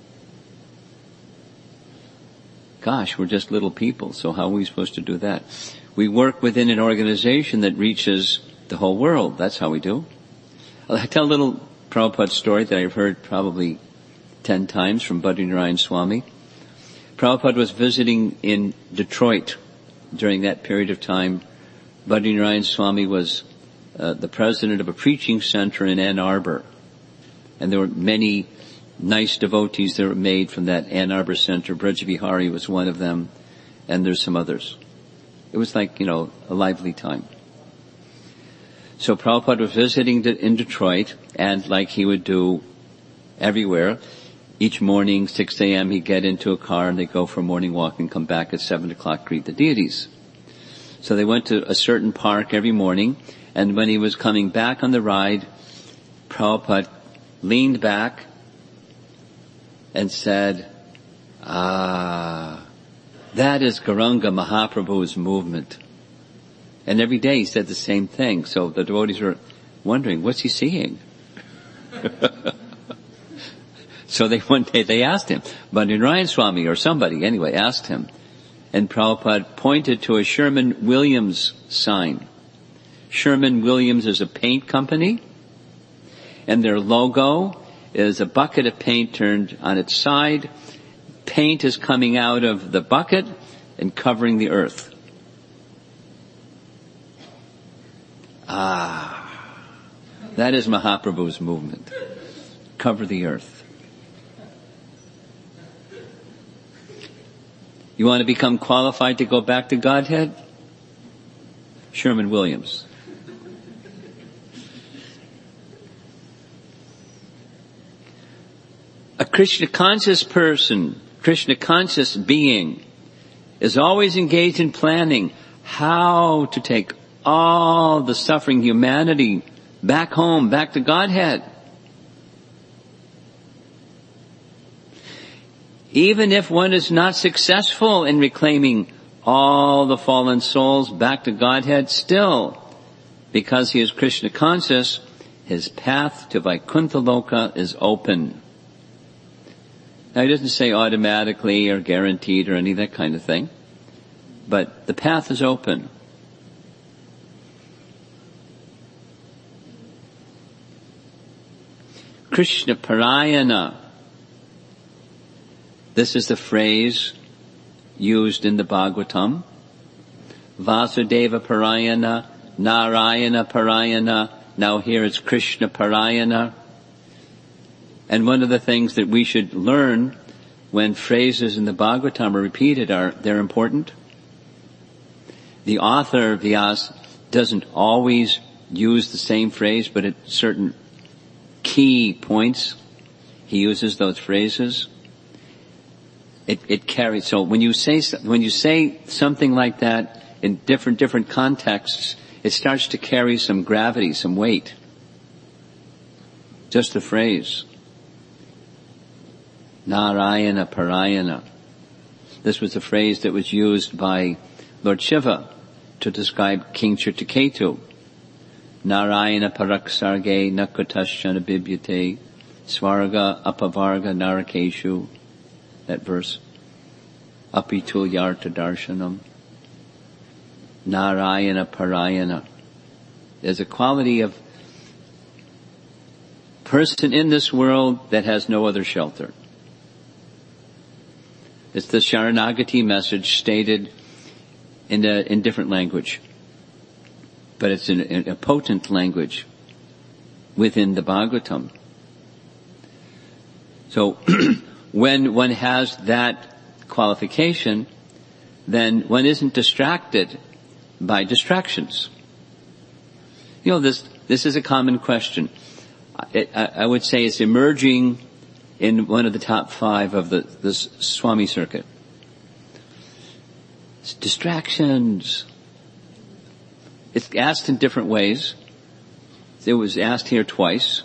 Gosh, we're just little people, so how are we supposed to do that? We work within an organization that reaches the whole world. That's how we do. I'll tell a little Prabhupada story that I've heard probably 10 times from Badrinarayan Swami. Prabhupada was visiting in Detroit during that period of time, Bhadranath Swami was the president of a preaching center in Ann Arbor. And there were many nice devotees that were made from that Ann Arbor center. Braj Vihari was one of them, and there's some others. It was like, a lively time. So Prabhupada was visiting in Detroit, and like he would do everywhere, each morning, 6 a.m., he'd get into a car and they'd go for a morning walk and come back at 7 o'clock, greet the deities. So they went to a certain park every morning, and when he was coming back on the ride, Prabhupada leaned back and said, that is Gauranga Mahaprabhu's movement. And every day he said the same thing. So the devotees were wondering, what's he seeing? So one day they asked him, Bhadranath Swami or somebody anyway asked him, and Prabhupada pointed to a Sherman-Williams sign. Sherman-Williams is a paint company, and their logo is a bucket of paint turned on its side. Paint is coming out of the bucket and covering the earth. That is Mahaprabhu's movement. Cover the earth. You want to become qualified to go back to Godhead? Sherman-Williams. A Krishna-conscious person, Krishna-conscious being, is always engaged in planning how to take all the suffering humanity back home, back to Godhead. Even if one is not successful in reclaiming all the fallen souls back to Godhead, still, because he is Krishna conscious, his path to Vaikuntha Loka is open. Now he doesn't say automatically or guaranteed or any of that kind of thing, but the path is open. Krishna Parayana. This is the phrase used in the Bhagavatam. Vasudeva Parayana, Narayana Parayana. Now here it's Krishna Parayana. And one of the things that we should learn when phrases in the Bhagavatam are repeated they're important. The author, Vyas, doesn't always use the same phrase, but at certain key points, he uses those phrases. It carries. So when you say something like that in different contexts, it starts to carry some gravity, some weight. Just the phrase. Narayana Parayana. This was the phrase that was used by Lord Shiva to describe King Chitraketu. Narayana Paraksarge Nakutaschana Bibyate Svarga Apavarga Narakeshu. That verse. Apitul Yarta Darshanam. Narayana Parayana. There's a quality of person in this world that has no other shelter. It's the Sharanagati message stated in different language. But it's in a potent language within the Bhagavatam. So, when one has that qualification, then one isn't distracted by distractions. This is a common question. I would say it's emerging in one of the top 5 of the Swami circuit. It's distractions. It's asked in different ways. It was asked here twice.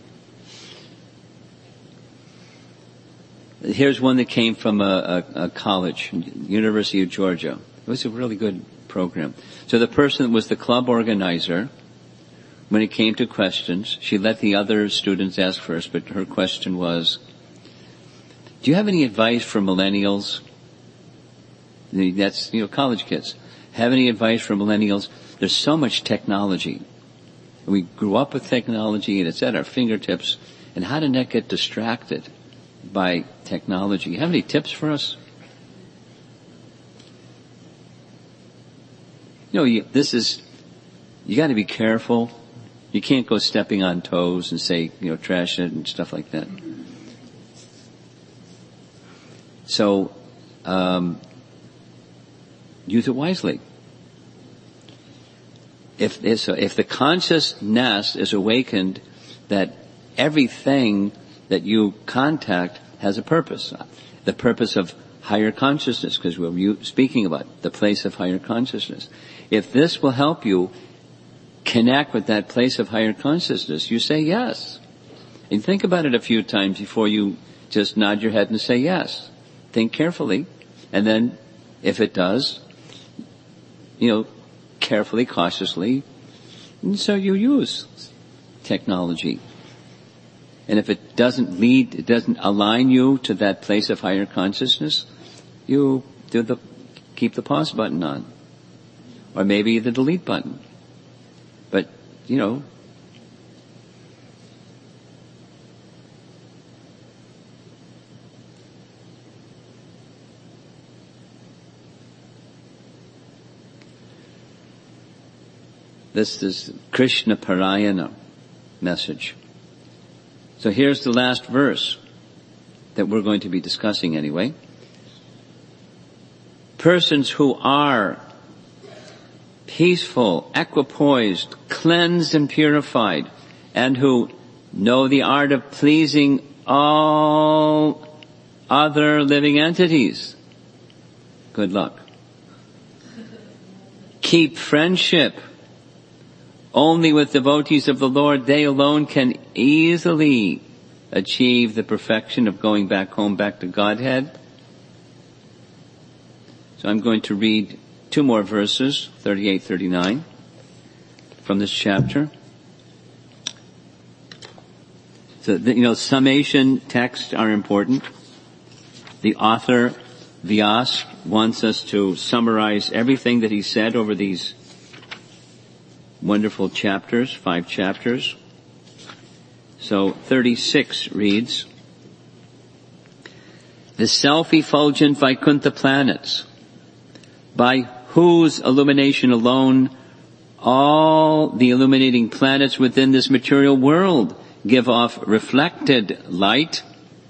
Here's one that came from a college, University of Georgia. It was a really good program. So the person that was the club organizer, when it came to questions, she let the other students ask first, but her question was, do you have any advice for millennials? That's, college kids. Have any advice for millennials? There's so much technology. We grew up with technology and it's at our fingertips. And how to not get distracted by technology? Have any tips for us? You got to be careful. You can't go stepping on toes and say, trash it and stuff like that. So, use it wisely. If the consciousness is awakened that everything that you contact has a purpose, the purpose of higher consciousness, because we're speaking about the place of higher consciousness. If this will help you connect with that place of higher consciousness, you say yes. And think about it a few times before you just nod your head and say yes. Think carefully. And then, if it does, carefully, cautiously, and so you use technology. And if it doesn't align you to that place of higher consciousness, you keep the pause button on. Or maybe the delete button. But, this is Krishna Parayana message. So here's the last verse that we're going to be discussing anyway. Persons who are peaceful, equipoised, cleansed and purified, and who know the art of pleasing all other living entities. Good luck. Keep friendship only with devotees of the Lord. They alone can easily achieve the perfection of going back home, back to Godhead. So I'm going to read 2 more verses, 38, 39, from this chapter. So, summation texts are important. The author, Vyas, wants us to summarize everything that he said over these wonderful chapters, 5 chapters. So 36 reads, the self-effulgent Vaikuntha planets, by whose illumination alone all the illuminating planets within this material world give off reflected light,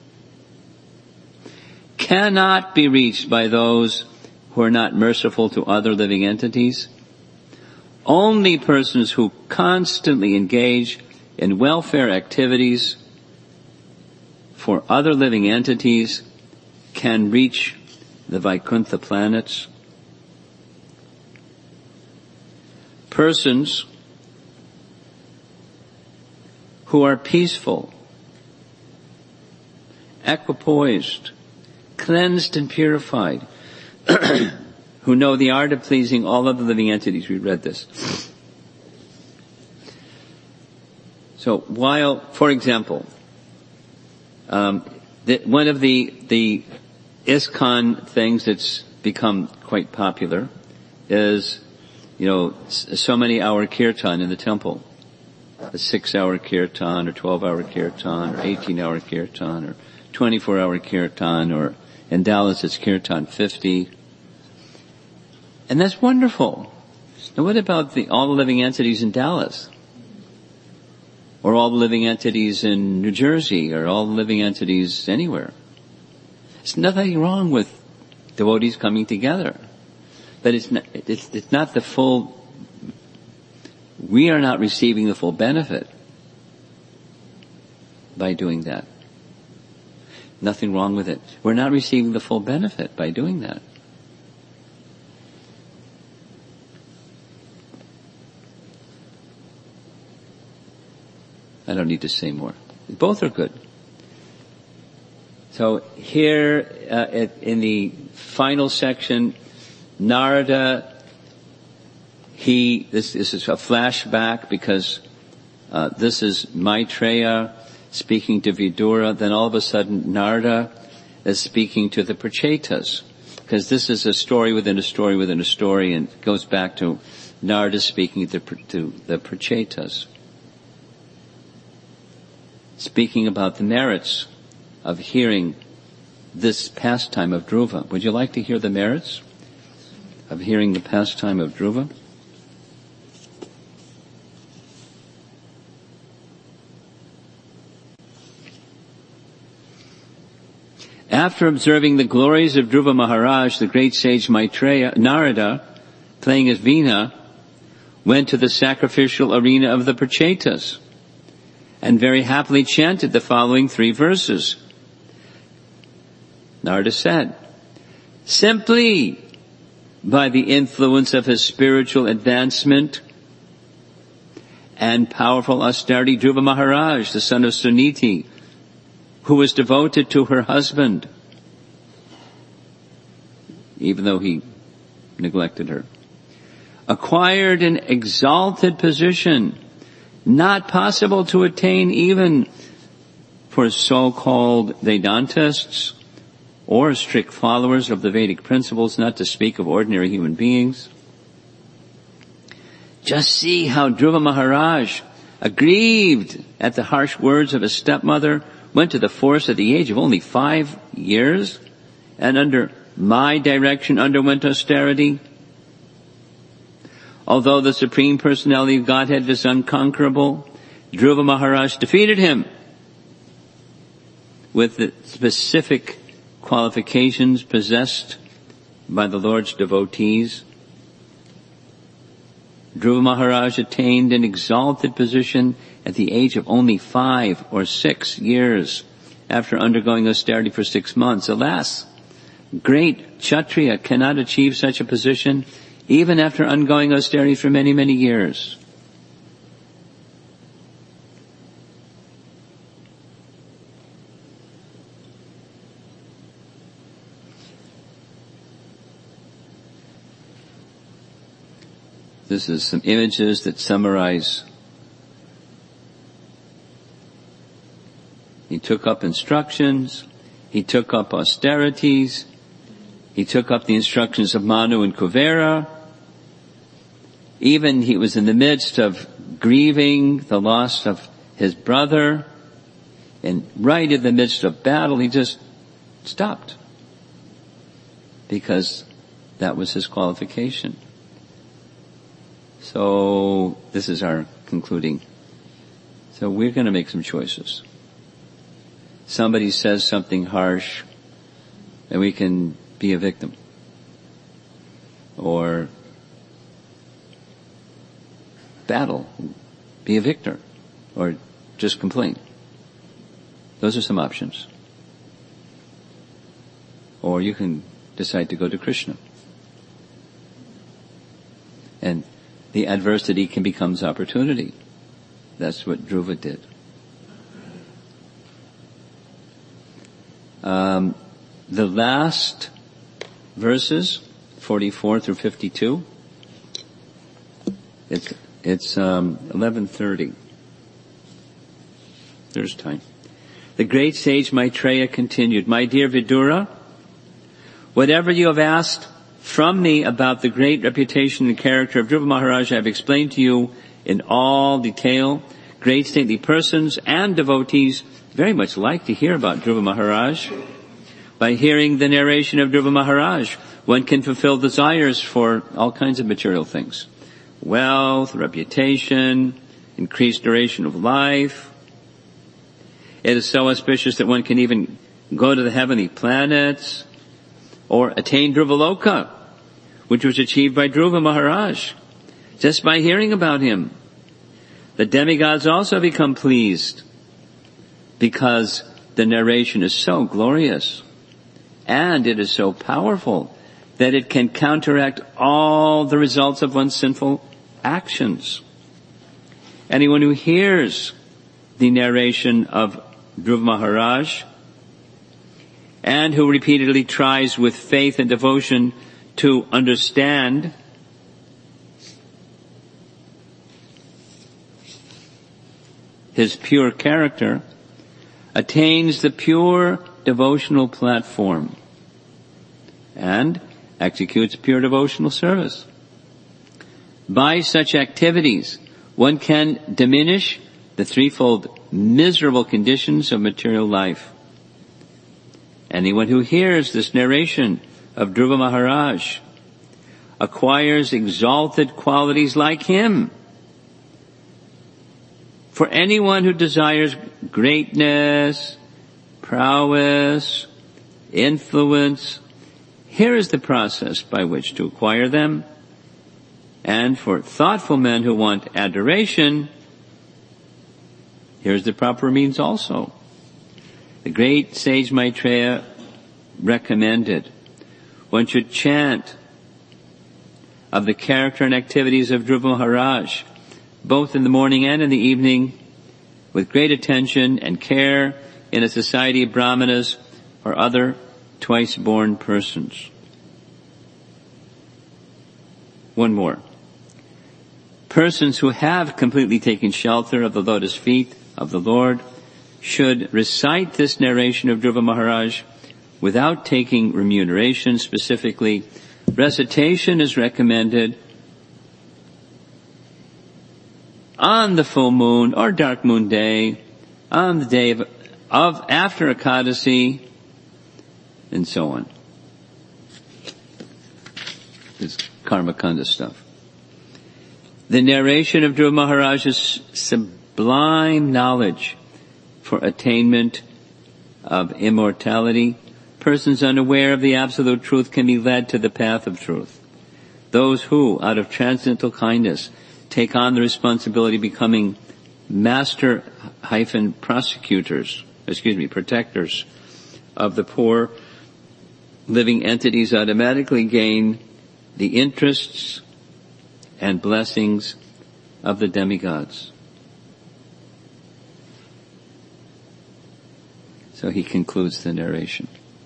cannot be reached by those who are not merciful to other living entities. Only persons who constantly engage in welfare activities for other living entities can reach the Vaikuntha planets. Persons who are peaceful, equipoised, cleansed and purified, who know the art of pleasing all other living entities. We read this. So while, for example, one of the ISKCON things that's become quite popular is, so many hour kirtan in the temple. A 6-hour kirtan, or 12-hour kirtan, or 18-hour kirtan, or 24-hour kirtan, or in Dallas it's kirtan 50. And that's wonderful. Now what about all the living entities in Dallas? Or all the living entities in New Jersey, or all the living entities anywhere? There's nothing wrong with devotees coming together. But it's not the full, we are not receiving the full benefit by doing that. Nothing wrong with it. We're not receiving the full benefit by doing that. I don't need to say more. Both are good. So here in the final section, Narada, this is a flashback because this is Maitreya speaking to Vidura. Then all of a sudden Narada is speaking to the Prachetas, because this is a story within a story within a story, and it goes back to Narada speaking to the Prachetas, speaking about the merits of hearing this pastime of Dhruva. Would you like to hear the merits of hearing the pastime of Dhruva? After observing the glories of Dhruva Maharaj, the great sage Maitreya, Narada, playing his veena, went to the sacrificial arena of the Prachetas and very happily chanted the following 3 verses. Narada said, simply by the influence of his spiritual advancement and powerful austerity, Dhruva Maharaj, the son of Suniti, who was devoted to her husband, even though he neglected her, acquired an exalted position, not possible to attain even for so-called Vedantists or strict followers of the Vedic principles, not to speak of ordinary human beings. Just see how Dhruva Maharaj, aggrieved at the harsh words of his stepmother, went to the forest at the age of only 5 years, and under my direction underwent austerity. Although the Supreme Personality of Godhead is unconquerable, Dhruva Maharaj defeated him with the specific qualifications possessed by the Lord's devotees. Dhruva Maharaj attained an exalted position at the age of only 5 or 6 years after undergoing austerity for 6 months. Alas, great Kshatriya cannot achieve such a position even after undergoing austerity for many, many years. This is some images that summarize. He took up instructions. He took up austerities. He took up the instructions of Manu and Kuvera. Even he was in the midst of grieving the loss of his brother. And right in the midst of battle, he just stopped. Because that was his qualification. So this is our concluding. So we're going to make some choices. Somebody says something harsh, and we can be a victim. Or battle, be a victor, or just complain. Those are some options. Or you can decide to go to Krishna. And the adversity can become opportunity. That's what Dhruva did. The last verses, 44 through 52, it's 11:30. There's time. The great sage Maitreya continued, my dear Vidura, whatever you have asked from me about the great reputation and character of Dhruva Maharaj, I have explained to you in all detail. Great stately persons and devotees very much like to hear about Dhruva Maharaj. By hearing the narration of Dhruva Maharaj, one can fulfill desires for all kinds of material things. Wealth, reputation, increased duration of life. It is so auspicious that one can even go to the heavenly planets or attain Dhruvaloka, which was achieved by Dhruva Maharaj, just by hearing about him. The demigods also become pleased because the narration is so glorious and it is so powerful that it can counteract all the results of one's sinful actions. Anyone who hears the narration of Dhruva Maharaj and who repeatedly tries with faith and devotion to understand his pure character attains the pure devotional platform and executes pure devotional service. By such activities, one can diminish the threefold miserable conditions of material life. Anyone who hears this narration of Dhruva Maharaj acquires exalted qualities like him. For anyone who desires greatness, prowess, influence. Here is the process by which to acquire them. And for thoughtful men who want adoration, here's the proper means also. The great sage Maitreya recommended one should chant of the character and activities of Dhruva Maharaj, both in the morning and in the evening, with great attention and care in a society of brahmanas or other twice-born persons. One more. Persons who have completely taken shelter of the lotus feet of the Lord should recite this narration of Dhruva Maharaj without taking remuneration. Specifically, recitation is recommended on the full moon or dark moon day, on the day of after Ekadasi, and so on. This Karmakanda stuff. The narration of Dhruva Maharaj's sublime knowledge for attainment of immortality. Persons unaware of the absolute truth can be led to the path of truth. Those who, out of transcendental kindness, take on the responsibility of becoming protectors of the poor living entities automatically gain the interests and blessings of the demigods. So he concludes the narration.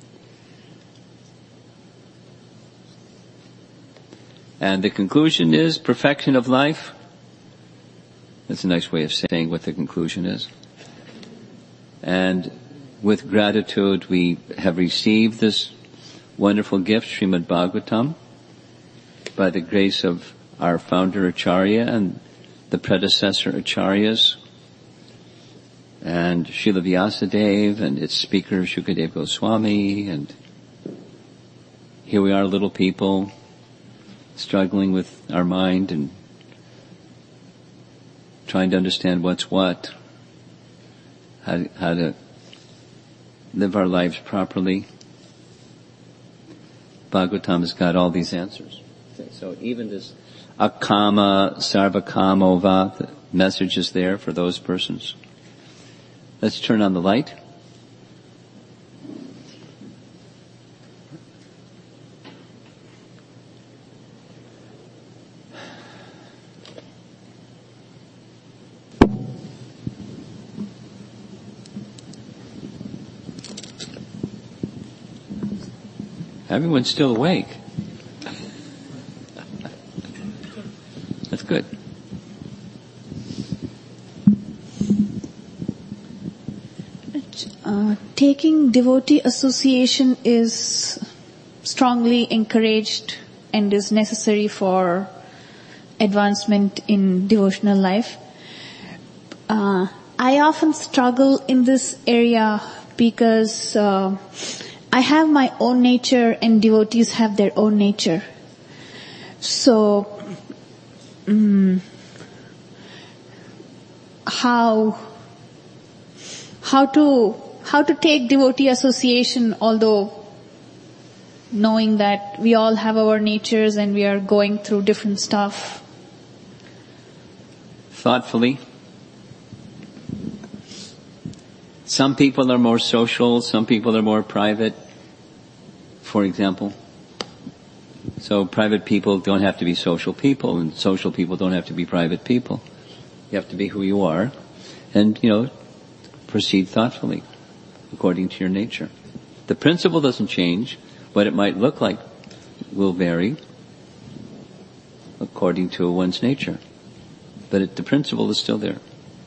And the conclusion is perfection of life. That's a nice way of saying what the conclusion is. And with gratitude we have received this wonderful gift, Srimad Bhagavatam, by the grace of our founder Acharya and the predecessor Acharyas, and Srila Vyasadeva and its speaker Shukadev Goswami, and here we are, little people, struggling with our mind and trying to understand what's what, how to live our lives properly. Bhagavatam has got all these answers. So even this akama, sarvakamova, the message is there for those persons. Let's turn on the light. Everyone's still awake. That's good. Taking devotee association is strongly encouraged and is necessary for advancement in devotional life. I often struggle in this area because I have my own nature and devotees have their own nature. So, how to take devotee association, although knowing that we all have our natures and we are going through different stuff? Thoughtfully. Some people are more social, some people are more private, for example. So private people don't have to be social people, and social people don't have to be private people. You have to be who you are, and, proceed thoughtfully, according to your nature. The principle doesn't change. What it might look like will vary according to one's nature. But the principle is still there.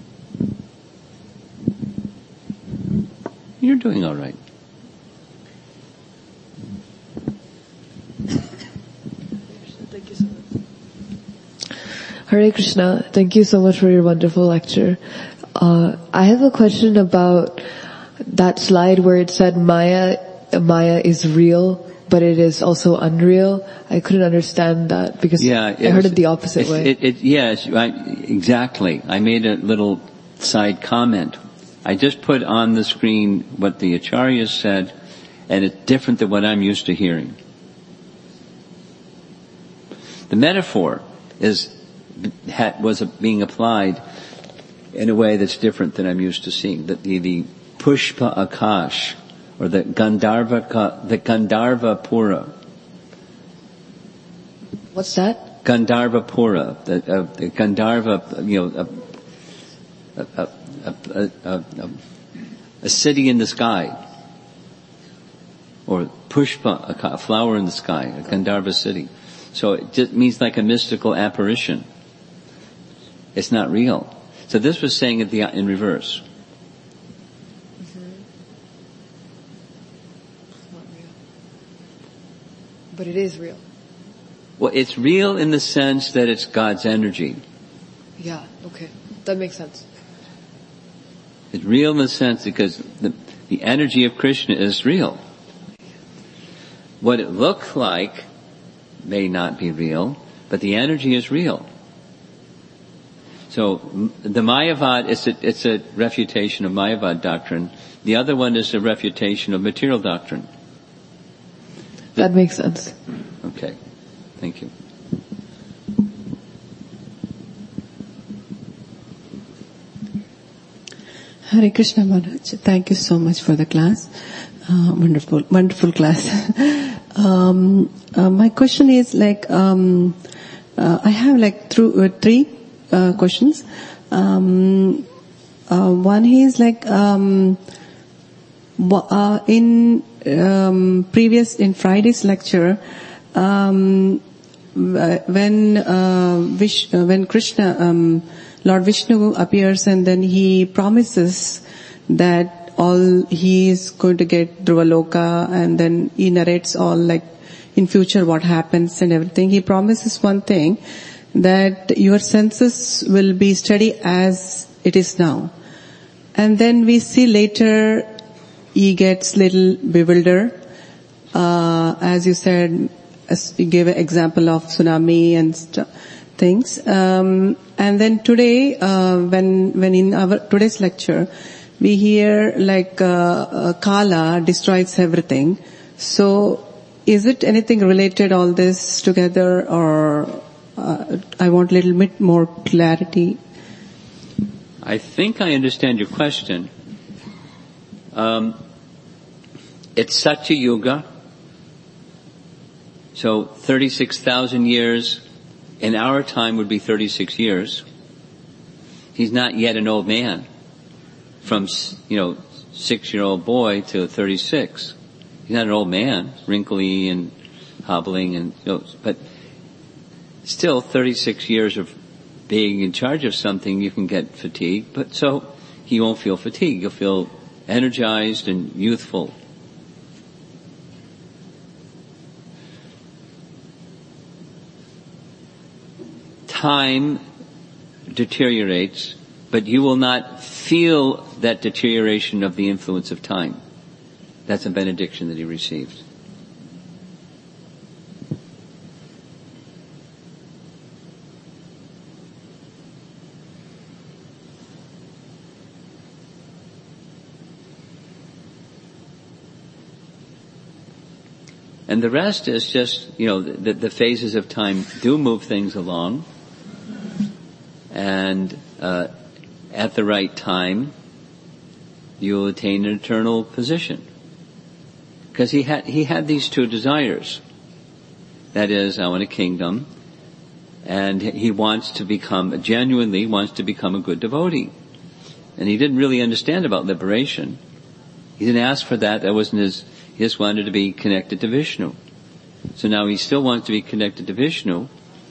You're doing all right. Thank you so much. Hare Krishna. Thank you so much for your wonderful lecture. I have a question about that slide where it said Maya is real, but it is also unreal. I couldn't understand that because I heard it the opposite way. Yes, exactly. I made a little side comment. I just put on the screen what the Acharyas said, And it's different than what I'm used to hearing. The metaphor was being applied in a way that's different than I'm used to seeing. The Pushpa Akash, or the Gandharva Pura. What's that? Gandharva Pura, the Gandharva, a city in the sky, or Pushpa, a flower in the sky, a Gandharva city. So it just means like a mystical apparition. It's not real. So this was saying it in reverse. Mm-hmm. It's not real. But it is real. Well, it's real in the sense that it's God's energy. Yeah, okay. That makes sense. It's real in the sense because the energy of Krishna is real. What it looks like may not be real, but the energy is real. So the Mayavad, it's a refutation of Mayavad doctrine. The other one is a refutation of material doctrine. That makes sense. Okay. Thank you. Hare Krishna Maharaj. Thank you so much for the class. Wonderful class. My question is I have three questions. One is in Friday's lecture, when Krishna, Lord Vishnu appears and then he promises that he is going to get Dhruvaloka, and then he narrates all in future what happens and everything. He promises one thing, that your senses will be steady as it is now. And then we see later he gets little bewildered, as you said, as you gave an example of tsunami and things. And then today, when in our today's lecture, we hear Kala destroys everything. So, is it anything related all this together, or I want a little bit more clarity? I think I understand your question. It's Satya Yuga. So 36,000 years in our time would be 36 years. He's not yet an old man. From, 6-year-old boy to 36. He's not an old man, wrinkly and hobbling but still 36 years of being in charge of something, you can get fatigued, but so he won't feel fatigued. He'll feel energized and youthful. Time deteriorates, but you will not feel that deterioration of the influence of time. That's a benediction that he received. And the rest is just, the phases of time do move things along. And at the right time, you will attain an eternal position. Because he had these two desires. That is, I want a kingdom, and he genuinely wants to become a good devotee. And he didn't really understand about liberation. He didn't ask for that. That wasn't he just wanted to be connected to Vishnu. So now he still wants to be connected to Vishnu,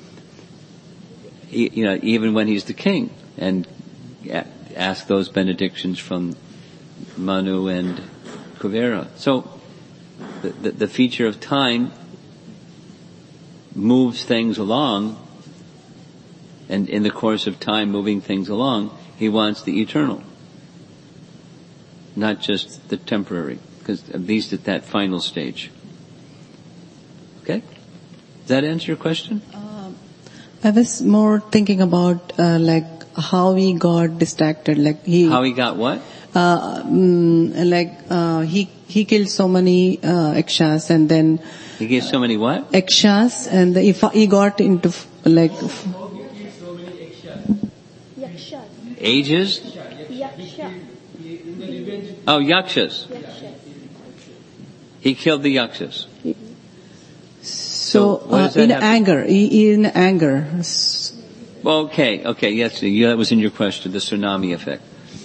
even when he's the king, and ask those benedictions from Manu and Kuvera. So the feature of time moves things along, and in the course of time moving things along, he wants the eternal, not just the temporary, because at least at that final stage. Okay? Does that answer your question? I was more thinking about how he got distracted. How he got what? he killed so many yakshas, and then He gave so many what? yakshas, and he got into Ages? Oh, yakshas. He killed the yakshas. So what does that in have to- anger, in anger. Well, okay, yes, that was in your question, the tsunami effect.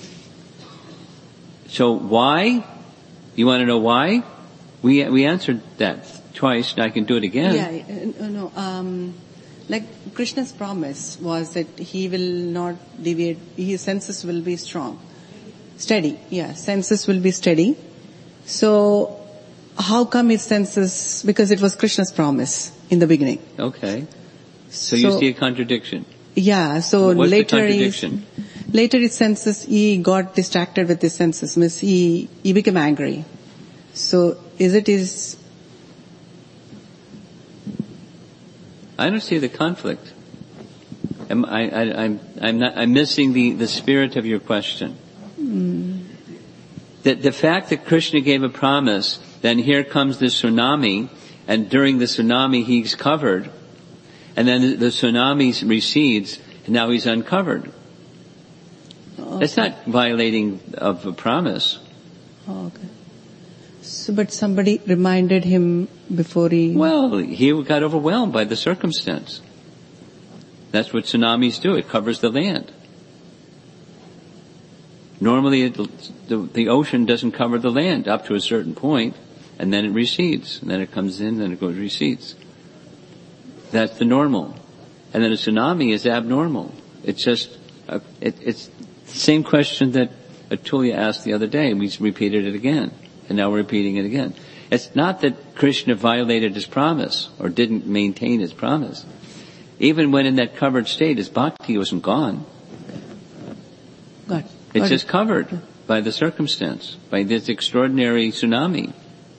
So why? You want to know why? We answered that twice, and I can do it again. Like Krishna's promise was that he will not deviate, his senses will be steady. Yeah, senses will be steady. So, how come his senses, because it was Krishna's promise in the beginning. Okay. So you see a contradiction. Yeah, so What's later the contradiction? Later his senses, he got distracted with his senses, means he became angry. So is it his... I don't see the conflict. I'm missing the spirit of your question. The fact that Krishna gave a promise, then here comes the tsunami, and during the tsunami he's covered, and then the tsunami recedes, and now he's uncovered. That's not violating of a promise. Oh, okay. So, but somebody reminded him before he... Well, he got overwhelmed by the circumstance. That's what tsunamis do. It covers the land. Normally, the ocean doesn't cover the land up to a certain point, and then it recedes. And then it comes in, then it goes recedes. That's the normal. And then a tsunami is abnormal. It's just, it's the same question that Atulya asked the other day, and we repeated it again. And now we're repeating it again. It's not that Krishna violated his promise, or didn't maintain his promise. Even when in that covered state, his bhakti wasn't gone. It's just covered by the circumstance, by this extraordinary tsunami.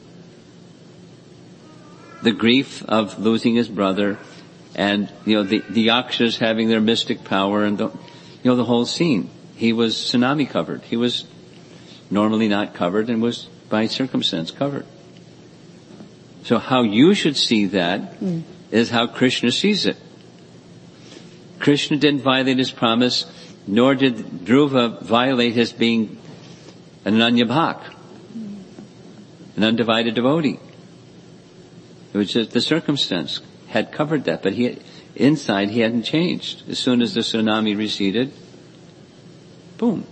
The grief of losing his brother, and, the yakshas having their mystic power, and the whole scene. He was tsunami covered. He was normally not covered, and was by circumstance covered. So how you should see that is how Krishna sees it. Krishna didn't violate his promise, nor did Dhruva violate his being an Ananya-bhak, an undivided devotee. It was just the circumstance had covered that, but inside he hadn't changed. As soon as the tsunami receded, boom,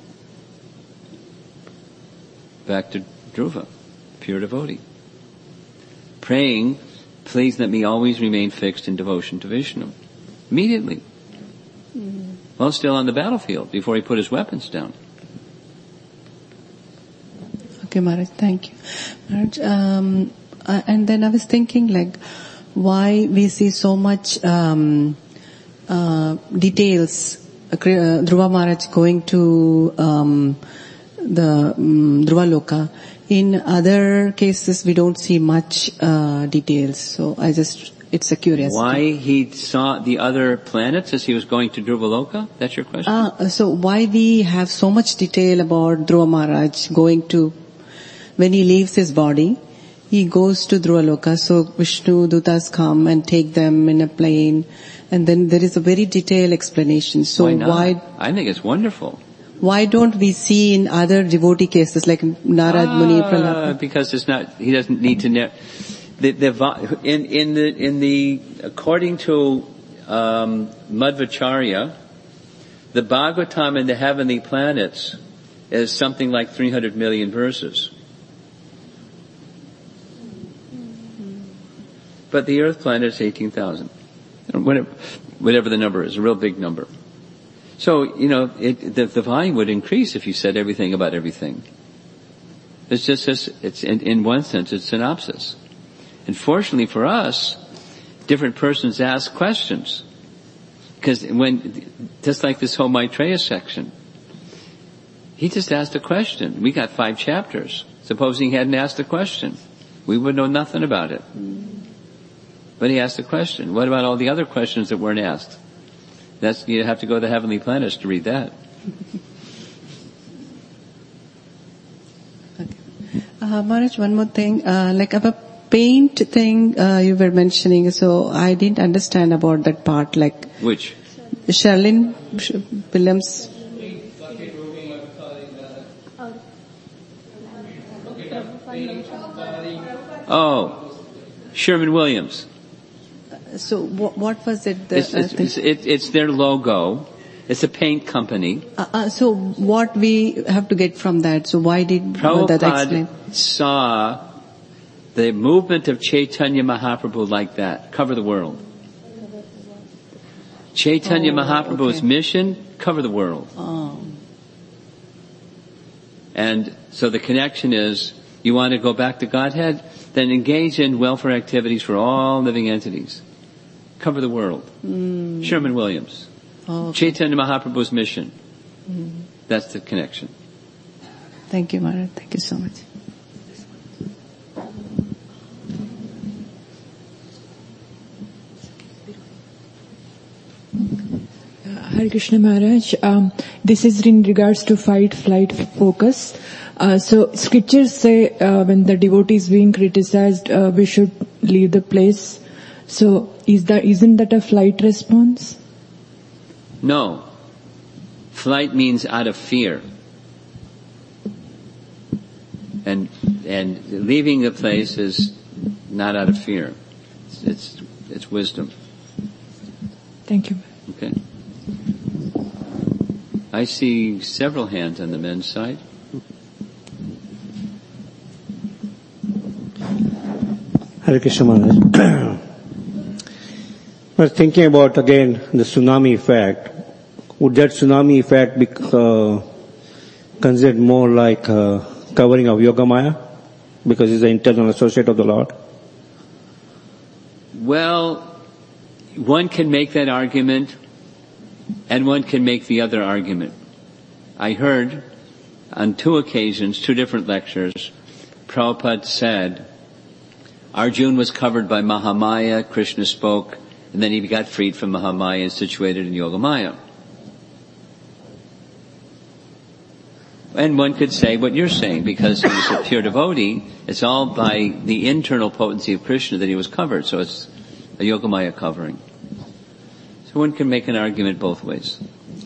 back to Dhruva, pure devotee. Praying, please let me always remain fixed in devotion to Vishnu. Immediately. Well, still on the battlefield, before he put his weapons down. Okay, Maharaj, thank you. Maharaj, and then I was thinking why we see so much details, Dhruva Maharaj going to the Dhruva Loka. In other cases, we don't see much details. So it's a curiosity. Why he saw the other planets as he was going to Dhruva Loka? That's your question? So why we have so much detail about Dhruva Maharaj going to, when he leaves his body, he goes to Dhruva Loka. So Vishnu Dutas come and take them in a plane, and then there is a very detailed explanation. So why not? I think it's wonderful. Why don't we see in other devotee cases like Narad Muni, Prahlad? Because it's not. He doesn't need to. According to Madhvacharya, the Bhagavatam in the heavenly planets is something like 300 million verses. But the Earth planet is 18,000. Whatever the number is, a real big number. So, the volume would increase if you said everything about everything. It's just, it's in one sense, it's synopsis. And fortunately for us, different persons ask questions. Because just like this whole Maitreya section, he just asked a question. We got 5 chapters. Supposing he hadn't asked a question, we would know nothing about it. But he asked a question. What about all the other questions that weren't asked? You have to go to the heavenly planets to read that. Maharaj, one more thing, like about paint thing you were mentioning, so I didn't understand about that part, like Which? Sherlyn Williams. Oh, Sherman Williams. So what was it? It's their logo. It's a paint company. So what we have to get from that? So why did that explain? Prabhupada saw the movement of Chaitanya Mahaprabhu like that, cover the world. Chaitanya Mahaprabhu's mission, cover the world. And so the connection is, you want to go back to Godhead? Then engage in welfare activities for all living entities. Cover the world. Sherman Williams. Chaitanya Mahaprabhu's mission. That's the connection. Thank you, Maharaj. Thank you so much. Hare Krishna Maharaj, this is in regards to fight, flight, focus. So scriptures say when the devotee is being criticized, we should leave the place. So isn't that a flight response? No. Flight means out of fear. And leaving the place is not out of fear. It's wisdom. Thank you. Okay. I see several hands on the men's side. Hare Krishna Maharaj. I was thinking about again the tsunami effect. Would that tsunami effect be considered more like covering of Yogamaya? Because it's the internal associate of the Lord? Well, one can make that argument, and one can make the other argument. I heard on 2 occasions, 2 different lectures, Prabhupada said, Arjuna was covered by Mahamaya, Krishna spoke, and then he got freed from Mahamaya and situated in Yogamaya. And one could say what you're saying, because he was a pure devotee, it's all by the internal potency of Krishna that he was covered, so it's a Yogamaya covering. So one can make an argument both ways.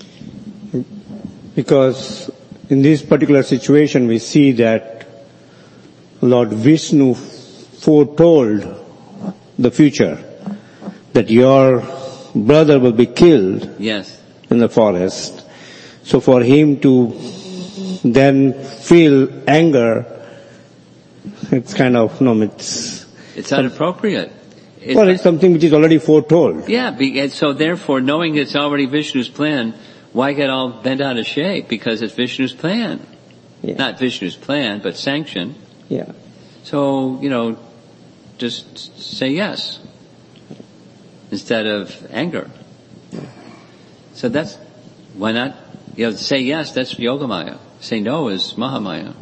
Because in this particular situation we see that Lord Vishnu foretold the future, that your brother will be killed Yes. in the forest. So for him to then feel anger, it's kind of, It's inappropriate. it's something which is already foretold. Yeah, and so therefore, knowing it's already Vishnu's plan, why get all bent out of shape? Because it's Vishnu's plan. Yeah. Not Vishnu's plan, but sanction. Yeah. So, just say yes instead of anger. So why not? Say yes, that's Yogamaya. Say no is Mahamaya.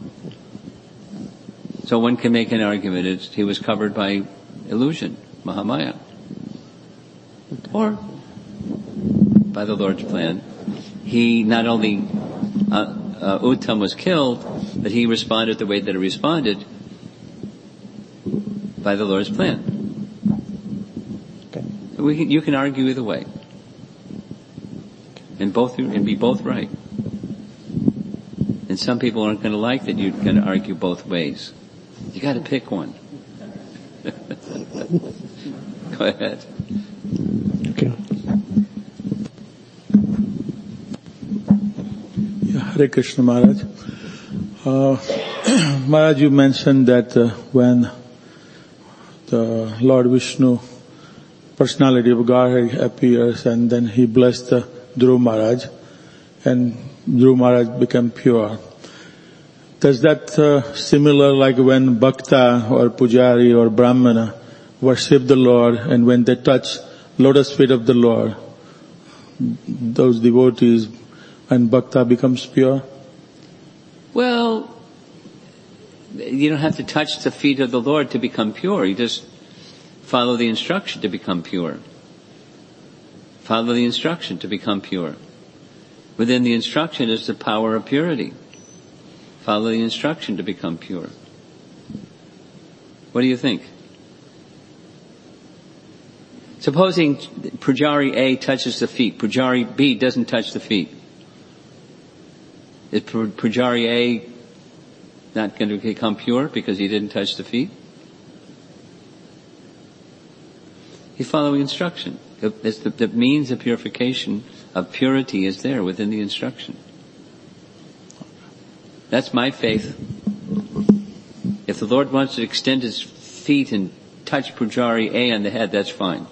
So one can make an argument, he was covered by illusion, Mahamaya. Or, by the Lord's plan, he not only, Uttam was killed, but he responded the way that he responded by the Lord's plan. Okay. You can argue either way. And be both right. And some people aren't going to like that you're going to argue both ways. You got to pick one. Go ahead. Okay. Hare Krishna Maharaj. Maharaj, you mentioned that when the Lord Vishnu, personality of Godhead, appears and then he blessed Dhruva Maharaj and Dhruva Maharaj became pure. Does that similar like when Bhakta or Pujari or Brahmana worship the Lord and when they touch lotus feet of the Lord, those devotees and Bhakta becomes pure? Well, you don't have to touch the feet of the Lord to become pure. You just follow the instruction to become pure. Follow the instruction to become pure. Within the instruction is the power of purity. Follow the instruction to become pure. What do you think? Supposing Pujari A touches the feet, Pujari B doesn't touch the feet. Is Pujari A not going to become pure because he didn't touch the feet? He's following instruction. The means of purification, of purity is there within the instruction. That's my faith. If the Lord wants to extend His feet and touch Pujari A on the head, that's fine.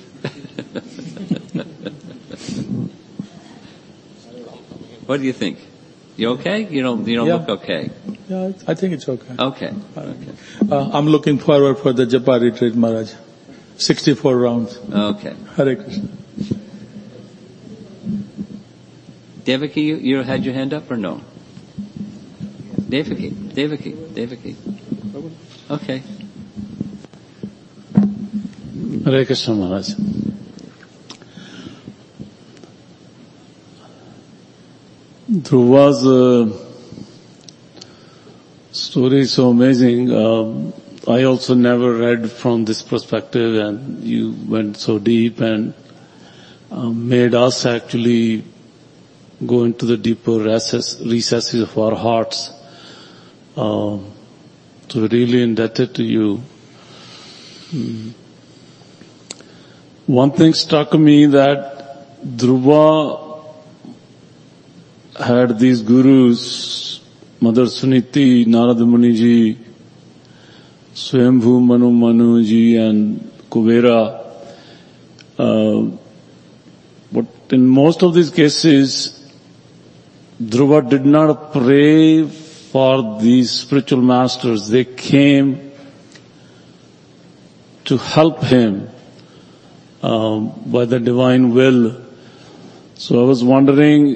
What do you think? You okay? You don't look okay. Yeah, I think it's okay. Okay. I'm looking forward for the Japa retreat, Maharaj. 64 rounds. Okay. Hare Krishna. Devaki, you had your hand up or no? Devaki. Okay. Hare Krishna, Maharaj. Dhruva's story is so amazing. I also never read from this perspective, and you went so deep and made us actually go into the deeper recesses of our hearts. So we're really indebted to you. One thing struck me that Dhruva had these gurus, Mother Suniti, Narada Muni ji, Swayambhu Manu ji and Kuvera. But in most of these cases, Dhruva did not pray for these spiritual masters. They came to help him by the divine will. So I was wondering,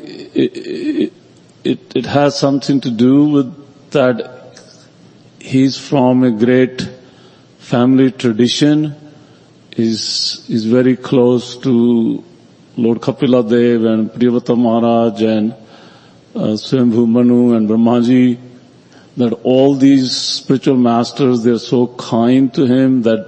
it has something to do with that he's from a great family tradition, is very close to Lord Kapila Dev and Priyavata Maharaj and Swayambhu Manu and Brahmaji, that all these spiritual masters, they're so kind to him that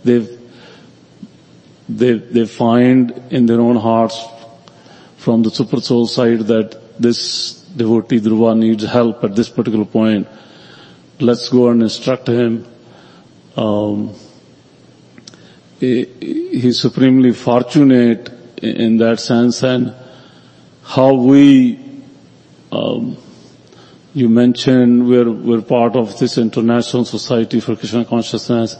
they find in their own hearts from the super soul side that this devotee Dhruva needs help at this particular point. Let's go and instruct him. He's supremely fortunate in that sense. And how we, you mentioned we're part of this International Society for Krishna Consciousness.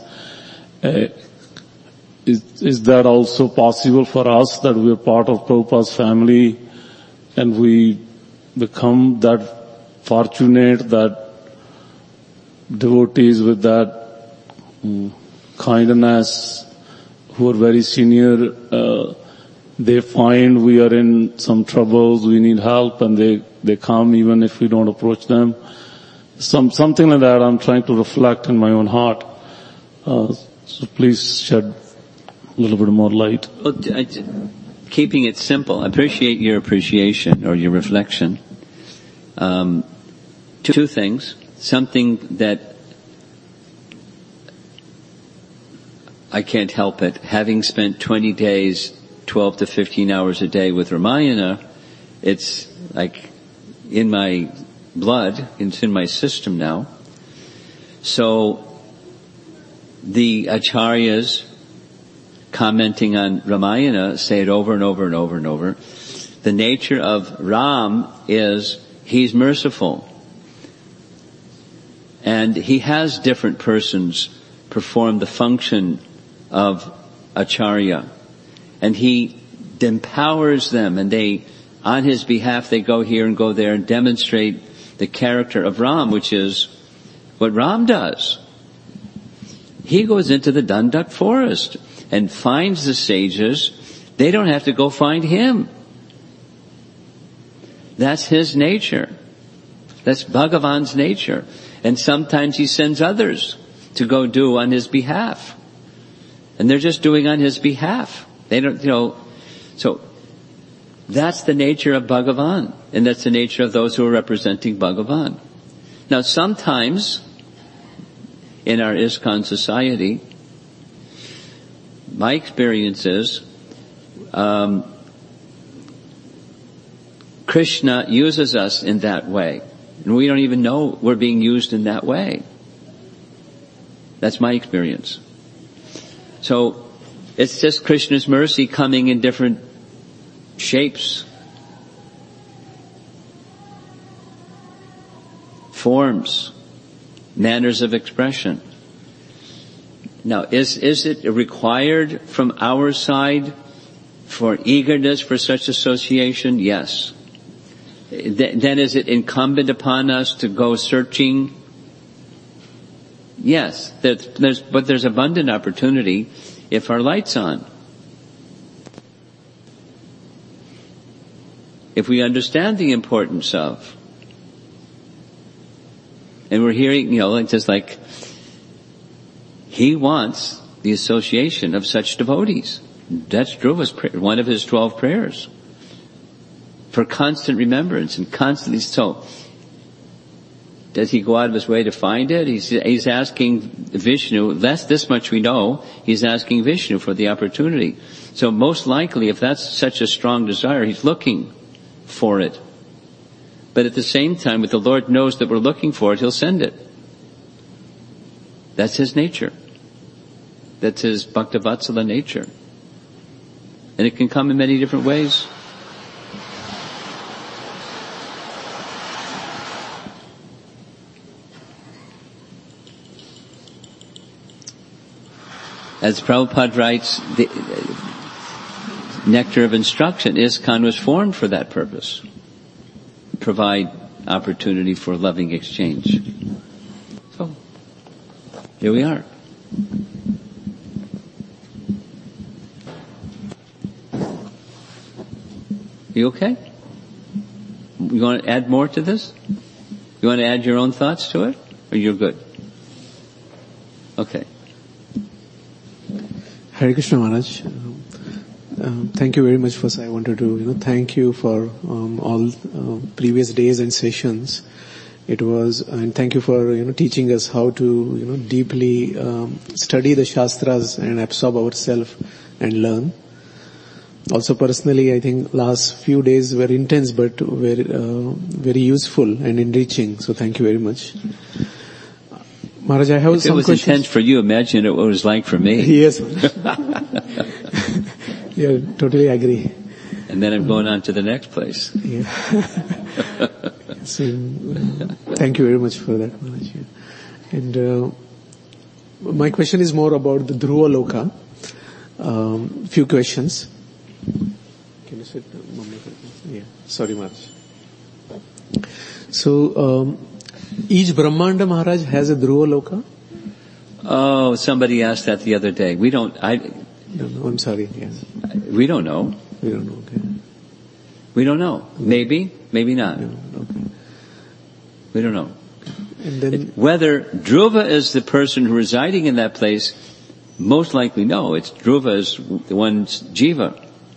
Is that also possible for us, that we're part of Prabhupada's family and we become that fortunate that devotees with that kindness who are very senior, they find we are in some troubles, we need help, and they come even if we don't approach them. Something like that I'm trying to reflect in my own heart. So please shed a little bit more light. Well, keeping it simple, I appreciate your appreciation or your reflection. Two things. Something that I can't help it. Having spent 20 days, 12 to 15 hours a day with Ramayana, it's like in my blood, it's in my system now. So the acharyas commenting on Ramayana say it over and over and over and over. The nature of Ram is he's merciful. And he has different persons perform the function of acharya. And he empowers them, and they, on his behalf, they go here and go there and demonstrate the character of Ram, which is what Ram does. He goes into the Dandak forest and finds the sages. They don't have to go find him. That's his nature. That's Bhagavan's nature. And sometimes he sends others to go do on his behalf. And they're just doing on his behalf. They don't, so that's the nature of Bhagavan. And that's the nature of those who are representing Bhagavan. Now sometimes in our ISKCON society, my experience is, Krishna uses us in that way. And we don't even know we're being used in that way. That's my experience. So, it's just Krishna's mercy coming in different shapes, forms, manners of expression. Now, is it required from our side for eagerness for such association? Yes. Then is it incumbent upon us to go searching? Yes. But there's abundant opportunity if our light's on. If we understand the importance of. And we're hearing, just like he wants the association of such devotees. That's Dhruva's prayer, one of his 12 prayers. For constant remembrance and constantly so. Does he go out of his way to find it? He's asking Vishnu, this much we know, he's asking Vishnu for the opportunity. So most likely, if that's such a strong desire, he's looking for it. But at the same time, if the Lord knows that we're looking for it, he'll send it. That's his nature. That's his Bhaktavatsala nature. And it can come in many different ways. As Prabhupada writes, the nectar of instruction, ISKCON was formed for that purpose. Provide opportunity for loving exchange. So, here we are. You okay? You want to add more to this? You want to add your own thoughts to it? Or you're good? Okay. Hare Krishna Maharaj. Thank you very much. First, I wanted to, thank you for all previous days and sessions. And thank you for, teaching us how to, deeply study the Shastras and absorb ourselves and learn. Also personally, I think last few days were intense but very useful and enriching. So thank you very much. Maharaj, I have some questions. If it was intense for you, imagine what it was like for me. Yes. Yeah, totally agree. And then I'm going on to the next place. Yeah. So, thank you very much for that, Maharaj. And my question is more about the Dhruva Loka. Few questions. Can you sit? Yeah. Sorry, Maharaj. So, each Brahmanda Maharaj has a Dhruva Loka? Oh, somebody asked that the other day. We don't, No, I'm sorry. Yeah. We don't know. We don't know. Okay. We don't know. Maybe, maybe not. Okay. We don't know. And then whether Dhruva is the person who residing in that place, most likely no. It's Dhruva is the one's jiva.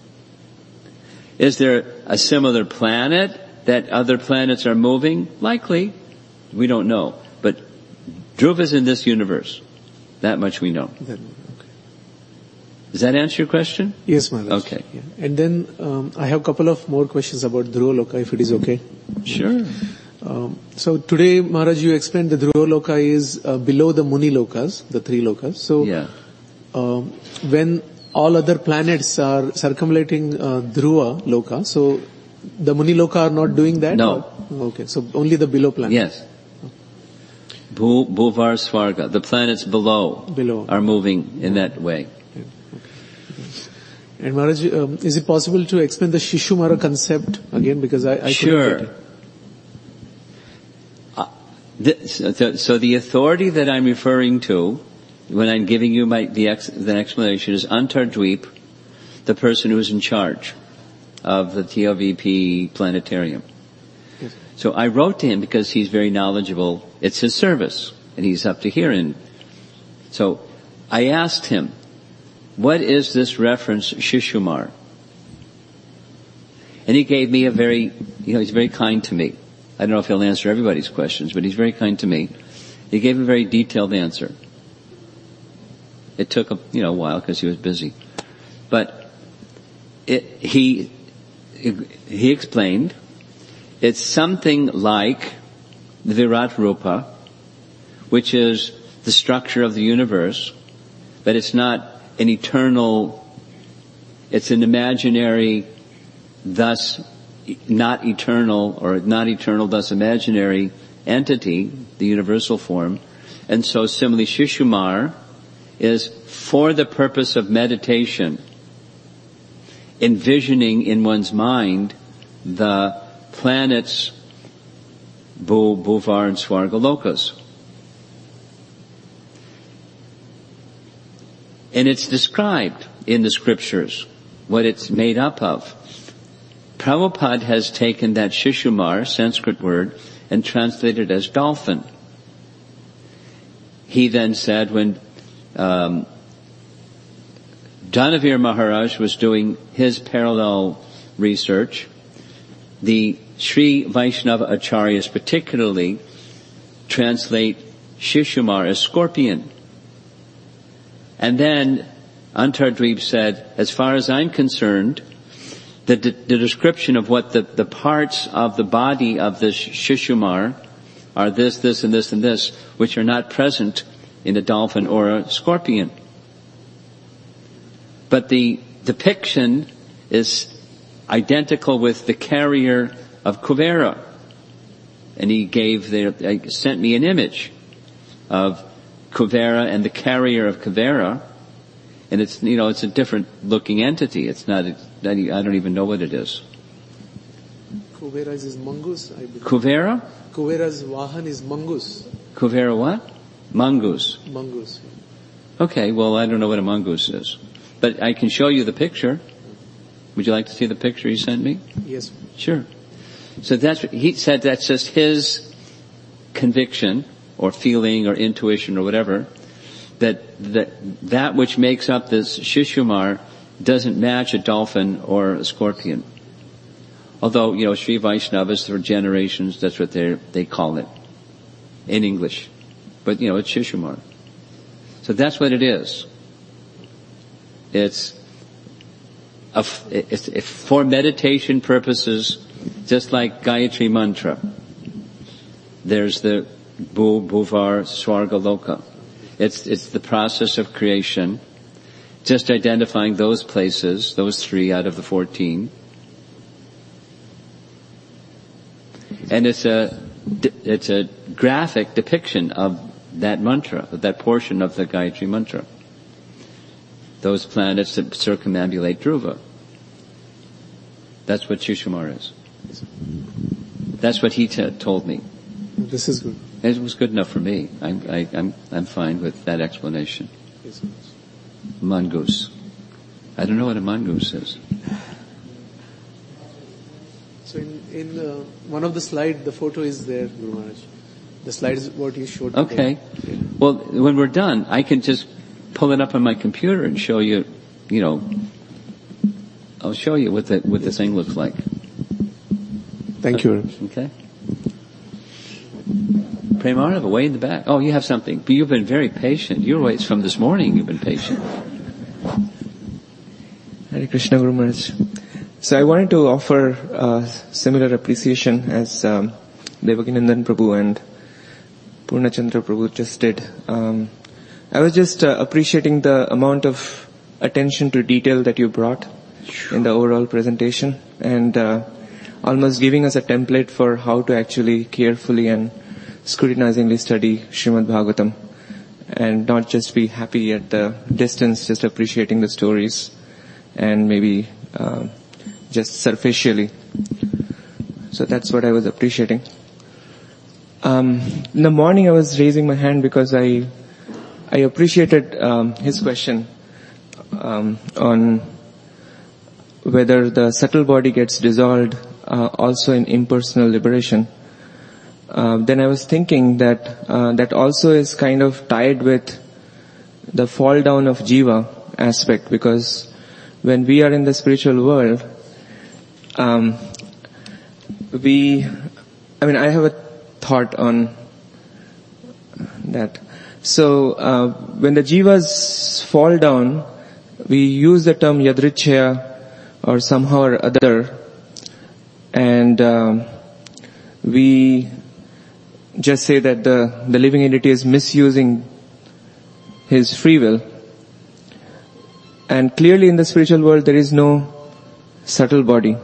Is there a similar planet that other planets are moving? Likely. We don't know. But Dhruva's in this universe. That much we know. Does that answer your question? Yes, Maharaj. Okay. Yeah. And then I have a couple of more questions about Dhruva Loka, if it is okay. Sure. So today, Maharaj, you explained the Dhruva Loka is below the Muni Lokas, the 3 Lokas. So yeah. When all other planets are circumlating Dhruva Loka, so the Muni Loka are not doing that? No. Or? Okay, so only the below planets? Yes. Bhuvar Svarga, the planets below are moving in that way. And Maharaj, is it possible to explain the Shishumara concept again? Because I sure. couldn't get it. So the authority that I'm referring to, when I'm giving you the explanation, is Antardweep, the person who's in charge of the TLVP planetarium. Yes. So I wrote to him because he's very knowledgeable. It's his service, and he's up to here. And so I asked him, what is this reference, Shishumar? And he gave me he's very kind to me. I don't know if he'll answer everybody's questions, but he's very kind to me. He gave a very detailed answer. It took a while because he was busy. But he explained it's something like the Virat Rupa, which is the structure of the universe, but it's not an eternal, it's an imaginary, thus not eternal, or not eternal, thus imaginary entity, the universal form. And so similarly, Shishumar is for the purpose of meditation, envisioning in one's mind the planets Bhuvar and Swarga Lokas. And it's described in the scriptures what it's made up of. Prabhupada has taken that Shishumar, Sanskrit word, and translated as dolphin. He then said when Dhanavir Maharaj was doing his parallel research, the Sri Vaishnava Acharyas particularly translate Shishumar as scorpion. And then Antardweep said, as far as I'm concerned, the description of what the parts of the body of this Shishumar are this, this, and this, and this, which are not present in a dolphin or a scorpion. But the depiction is identical with the carrier of Kuvera. And he sent me an image of Kuvera and the carrier of Kuvera. And it's a different looking entity. It's not, I don't even know what it is. Kuvera is mongoose, I believe. Kuvera? Kuvera's Vahan is mongoose. Kuvera what? Mongoose. Mongoose. Okay, well I don't know what a mongoose is. But I can show you the picture. Would you like to see the picture he sent me? Yes. Sure. So he said that's just his conviction or feeling or intuition or whatever, that which makes up this Shishumar doesn't match a dolphin or a scorpion. Although, Sri Vaishnavas for generations, that's what they call it in English. But, it's Shishumar. So that's what it is. It's for meditation purposes, just like Gayatri Mantra. There's the Bhuvar Swarga Loka. It's the process of creation, just identifying those places, those 3 out of the 14. And it's a graphic depiction of that mantra, of that portion of the Gayatri Mantra. Those planets that circumambulate Dhruva. That's what Shishumar is. That's what he told me. This is good. It was good enough for me. I'm fine with that explanation. Mongoose. I don't know what a mongoose is. So in one of the slides, the photo is there, Guru Maharaj. The slide is what you showed. Okay. Today. Well, when we're done, I can just pull it up on my computer and show you, I'll show you what the thing looks like. Thank you. Okay. Premarava, way in the back. Oh, you have something. But you've been very patient. It's from this morning you've been patient. Hare Krishna, Guru Maharaj. So I wanted to offer similar appreciation as Devakinandan Prabhu and Purnachandra Prabhu just did. I was just appreciating the amount of attention to detail that you brought in the overall presentation, and almost giving us a template for how to actually carefully and scrutinizingly study Srimad Bhagavatam, and not just be happy at the distance, just appreciating the stories and maybe just superficially. So that's what I was appreciating. In the morning I was raising my hand because I appreciated his question on whether the subtle body gets dissolved also in impersonal liberation. Then I was thinking that that also is kind of tied with the fall down of jiva aspect, because when we are in the spiritual world, I have a thought on that. So when the jivas fall down, we use the term yadrichya or somehow or other, and we just say that the living entity is misusing his free will. And clearly in the spiritual world there is no subtle body.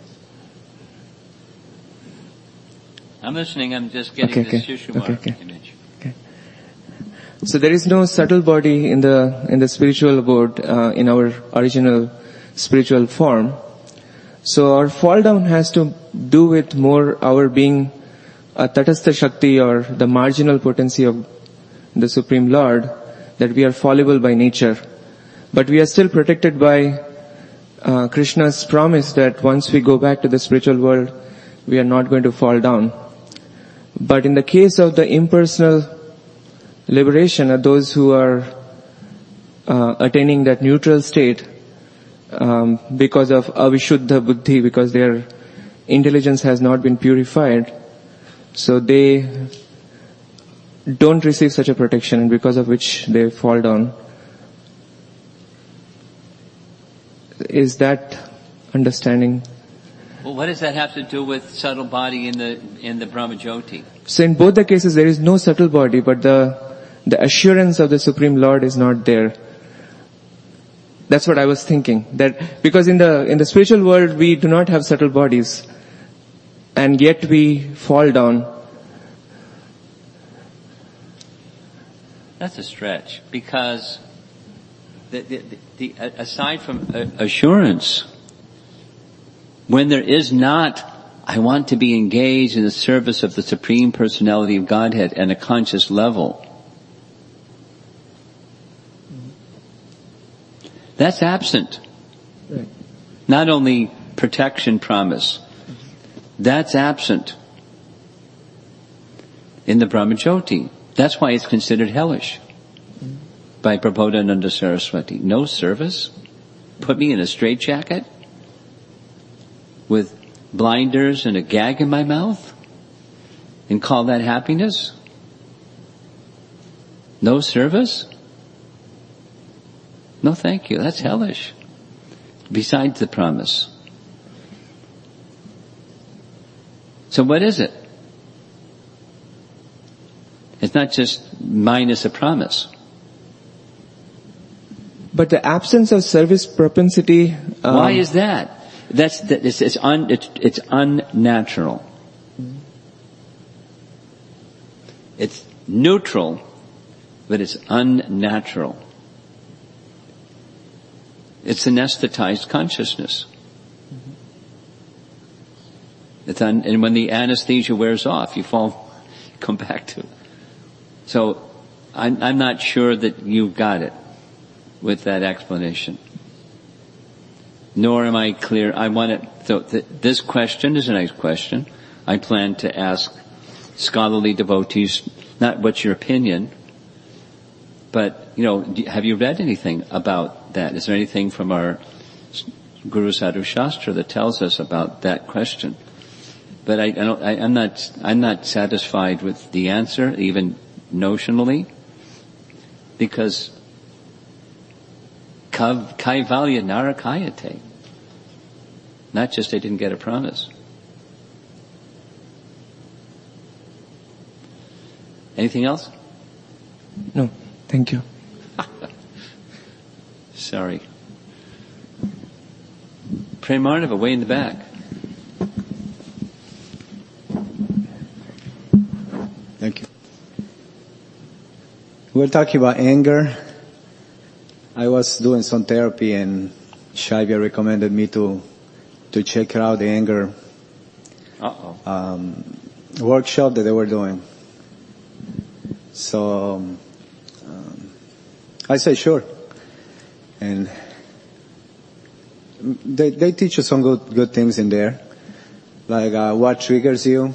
I'm listening, I'm just getting the Sushumar image. Okay. So there is no subtle body in the spiritual abode, in our original spiritual form. So our fall down has to do with more our being a Tatastha Shakti or the marginal potency of the Supreme Lord, that we are fallible by nature. But we are still protected by Krishna's promise that once we go back to the spiritual world, we are not going to fall down. But in the case of the impersonal liberation, of those who are attaining that neutral state, because of avishuddha buddhi, because their intelligence has not been purified, so they don't receive such a protection, and because of which they fall down. Is that understanding? Well, what does that have to do with subtle body in the Brahmajyoti? So in both the cases there is no subtle body, but the assurance of the Supreme Lord is not there. That's what I was thinking. That because in the spiritual world we do not have subtle bodies, and yet we fall down. That's a stretch, because the aside from assurance, when there is not, I want to be engaged in the service of the Supreme Personality of Godhead at a conscious level, that's absent. Right. Not only protection promise, that's absent in the Brahmajyoti. That's why it's considered hellish by Prabodhananda Saraswati. No service? Put me in a straitjacket with blinders and a gag in my mouth and call that happiness? No service? No thank you. That's hellish. Besides the promise. So what is it? It's not just minus a promise. But the absence of service propensity. Why is that? It's unnatural. It's neutral, but it's unnatural. It's anesthetized consciousness. And when the anesthesia wears off, you come back to it. So I'm not sure that you got it with that explanation. Nor am I clear. This question is a nice question. I plan to ask scholarly devotees, not what's your opinion, but, have you read anything about that? Is there anything from our Guru Sadhu Shastra that tells us about that question? But I'm not satisfied with the answer, even notionally, because kaivalya narakayate. Not just they didn't get a promise. Anything else? No, thank you. Sorry. Premarnava, way in the back. Thank you. We're talking about anger. I was doing some therapy and Shaivya recommended me to check out the anger workshop that they were doing. So I said sure, and they teach you some good things in there, like what triggers you,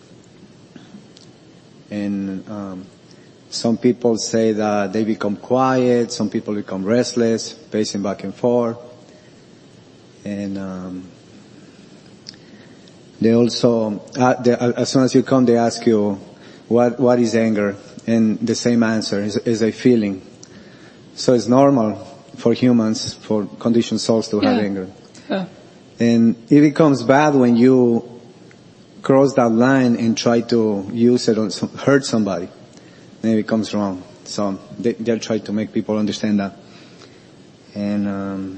and some people say that they become quiet, some people become restless, pacing back and forth, and they also, as soon as you come, they ask you, what is anger? and the same answer is a feeling. So it's normal for humans, for conditioned souls to have anger. Yeah. And it becomes bad when you cross that line and try to use it or hurt somebody. Then it becomes wrong. So they'll try to make people understand that. And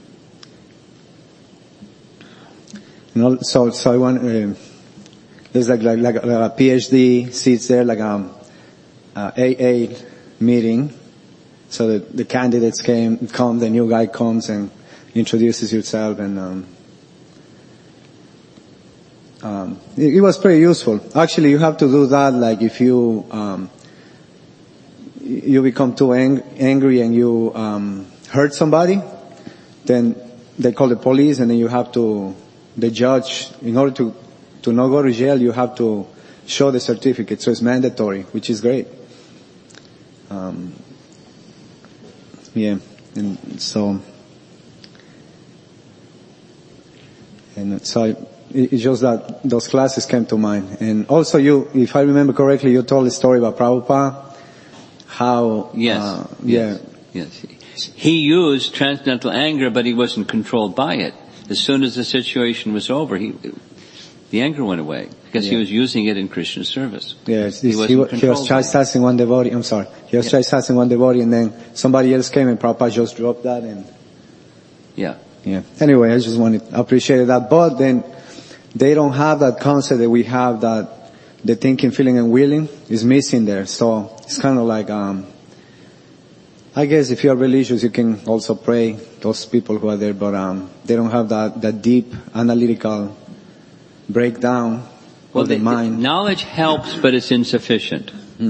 so I want there's like a PhD sits there, like a AA meeting. So the candidates come, the new guy comes and introduces himself, and it was pretty useful. Actually, you have to do that, like if you become too angry and you hurt somebody, then they call the police, and then you have to, the judge, in order to not go to jail, you have to show the certificate. So it's mandatory, which is great. Yeah, and so it's just that those classes came to mind. And also you, if I remember correctly, you told a story about Prabhupada, how... Yes. Yeah. Yes. He used transcendental anger, but he wasn't controlled by it. As soon as the situation was over, the anger went away, because he was using it in Krishna service. Yes, he was chastising one devotee, I'm sorry. He was chastising one devotee, and then somebody else came and Prabhupada just dropped that, and... Yeah. Anyway, I just appreciated that. But then, they don't have that concept that we have, that the thinking, feeling, and willing is missing there. So, it's kind of like, I guess if you are religious, you can also pray, those people who are there, but they don't have that deep, analytical breakdown of the mind. Knowledge helps, but it's insufficient.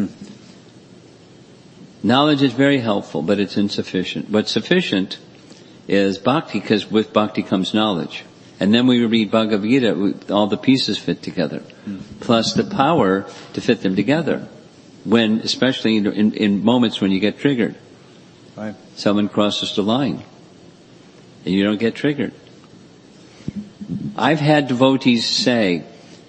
Knowledge is very helpful, but it's insufficient. What's sufficient is bhakti, because with bhakti comes knowledge. And then we read Bhagavad Gita, all the pieces fit together. Plus the power to fit them together. When, especially in moments when you get triggered. Right. Someone crosses the line. And you don't get triggered. I've had devotees say,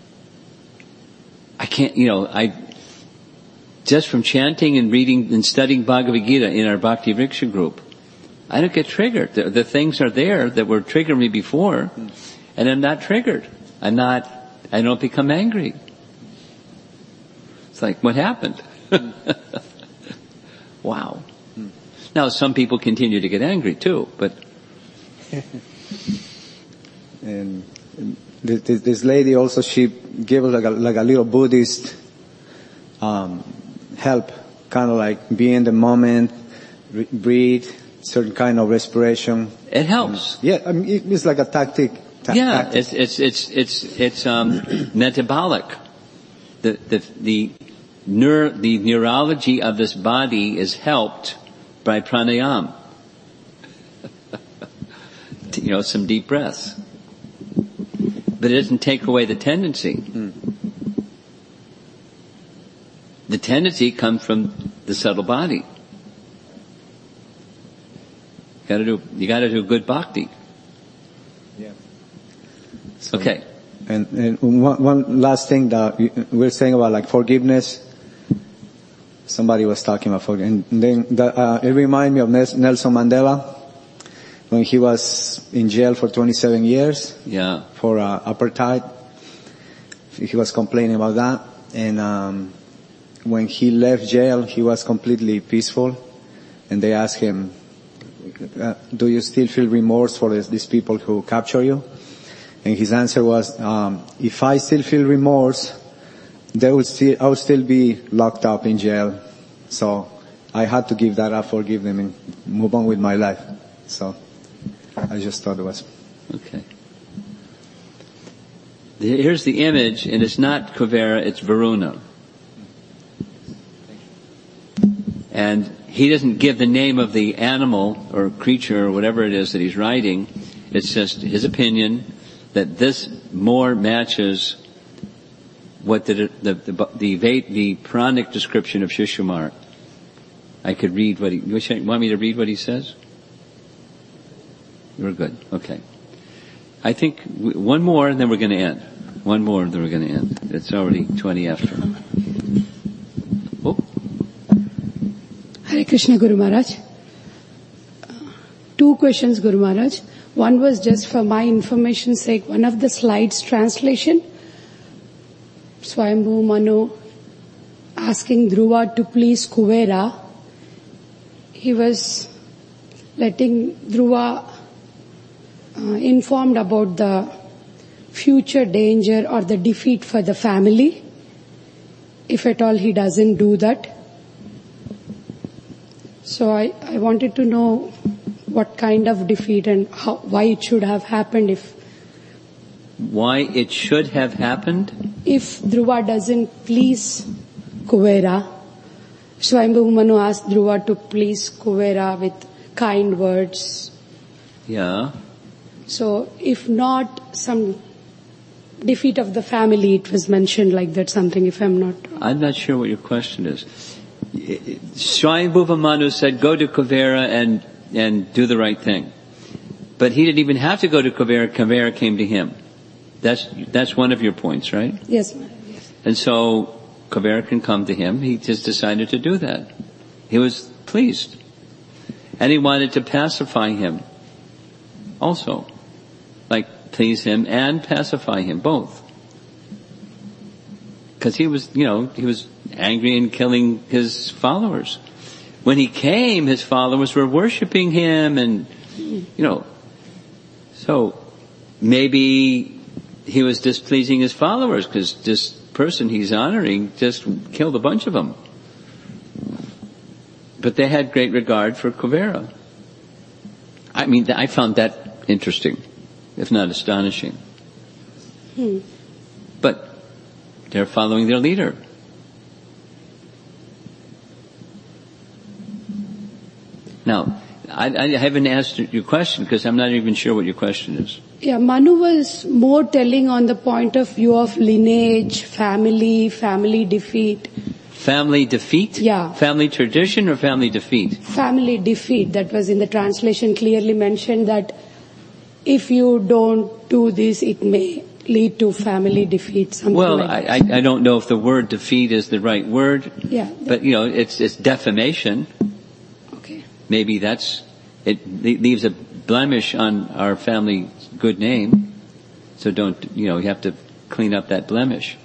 I can't, just from chanting and reading and studying Bhagavad Gita in our Bhakti Vriksha group, I don't get triggered. The things are there that were triggering me before, and I'm not triggered. I don't become angry. It's like, what happened? Wow. Now, some people continue to get angry too, but... And this lady also, she gave us like a little Buddhist help, kind of like be in the moment, breathe, certain kind of respiration. It helps. Yeah, I mean, it's like a tactic. Tactic. It's metabolic. The neurology of this body is helped by pranayam. Some deep breaths. But it doesn't take away the tendency. The tendency comes from the subtle body. You gotta do good bhakti. Yeah. So, okay. And one last thing that we're saying about like forgiveness. Somebody was talking about forgiveness. And then it reminded me of Nelson Mandela, when he was in jail for 27 years. Yeah. For apartheid. He was complaining about that. And when he left jail, he was completely peaceful. And they asked him, do you still feel remorse for these people who capture you? And his answer was, if I still feel remorse, I would still be locked up in jail. So I had to give that up, forgive them, and move on with my life. So I just thought it was. Okay. Here's the image, and it's not Kuvera, it's Varuna. And he doesn't give the name of the animal or creature or whatever it is that he's writing. It's just his opinion that this more matches what the pranic description of Shishumar. I could read what you want me to read what he says? You're good. Okay. I think one more and then we're going to end. One more and then we're going to end. It's already 20 after. Oh. Hare Krishna, Guru Maharaj. Two questions, Guru Maharaj. One was just for my information's sake, one of the slides translation, Swayambhu Manu asking Dhruva to please Kuvera. He was letting Dhruva informed about the future danger or the defeat for the family, if at all he doesn't do that. So I wanted to know what kind of defeat and why it should have happened Why it should have happened? If Dhruva doesn't please Kuvera, Swayambhu Manu asked Dhruva to please Kuvera with kind words. Yeah. So if not some defeat of the family, it was mentioned like that something, if I'm not wrong. I'm not sure what your question is. Swayambhuva Manu said, go to Kuvera and do the right thing. But he didn't even have to go to Kuvera. Kuvera came to him. That's one of your points, right? Yes, ma'am. Yes. And so Kuvera can come to him. He just decided to do that. He was pleased. And he wanted to pacify him also. Like please him and pacify him, both. Because he was angry and killing his followers. When he came, his followers were worshiping him and, so maybe he was displeasing his followers because this person he's honoring just killed a bunch of them. But they had great regard for Kuvera. I mean, I found that interesting, if not astonishing. But they're following their leader. Now, I haven't asked your question because I'm not even sure what your question is. Yeah, Manu was more telling on the point of view of lineage, family defeat. Family defeat? Yeah. Family tradition or family defeat? Family defeat. That was in the translation clearly mentioned that if you don't do this, it may lead to family defeat. Well, I don't know if the word defeat is the right word. Yeah. But it's defamation. Okay. Maybe it leaves a blemish on our family good name. So you have to clean up that blemish.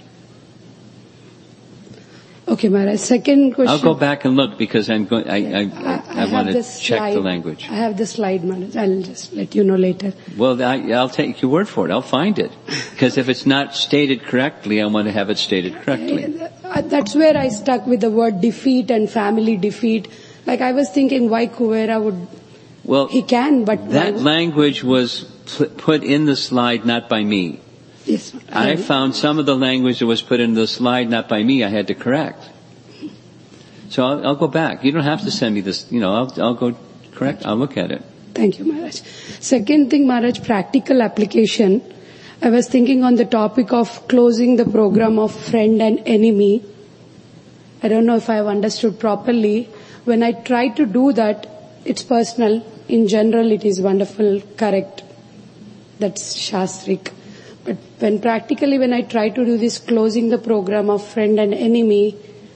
Okay, Maharaj. Second question. I'll go back and look because I want to check the language. I have the slide, Maharaj. I'll just let you know later. Well, I'll take your word for it. I'll find it. Because if it's not stated correctly, I want to have it stated correctly. That's where I stuck with the word defeat and family defeat. Like I was thinking why Kuvera would... Well, he can, but... That language was put in the slide not by me. Yes. I found some of the language that was put in the slide not by me I had to correct. So I'll go back. You don't have to send me this, I'll go correct. I'll look at it. Thank you, Maharaj. Second thing, Maharaj, practical application. I was thinking on the topic of closing the program of friend and enemy. I don't know if I have understood properly. When I try to do that, it's personal. In general, it is wonderful, correct. That's Shastrik. But when I try to do this closing the program of friend and enemy,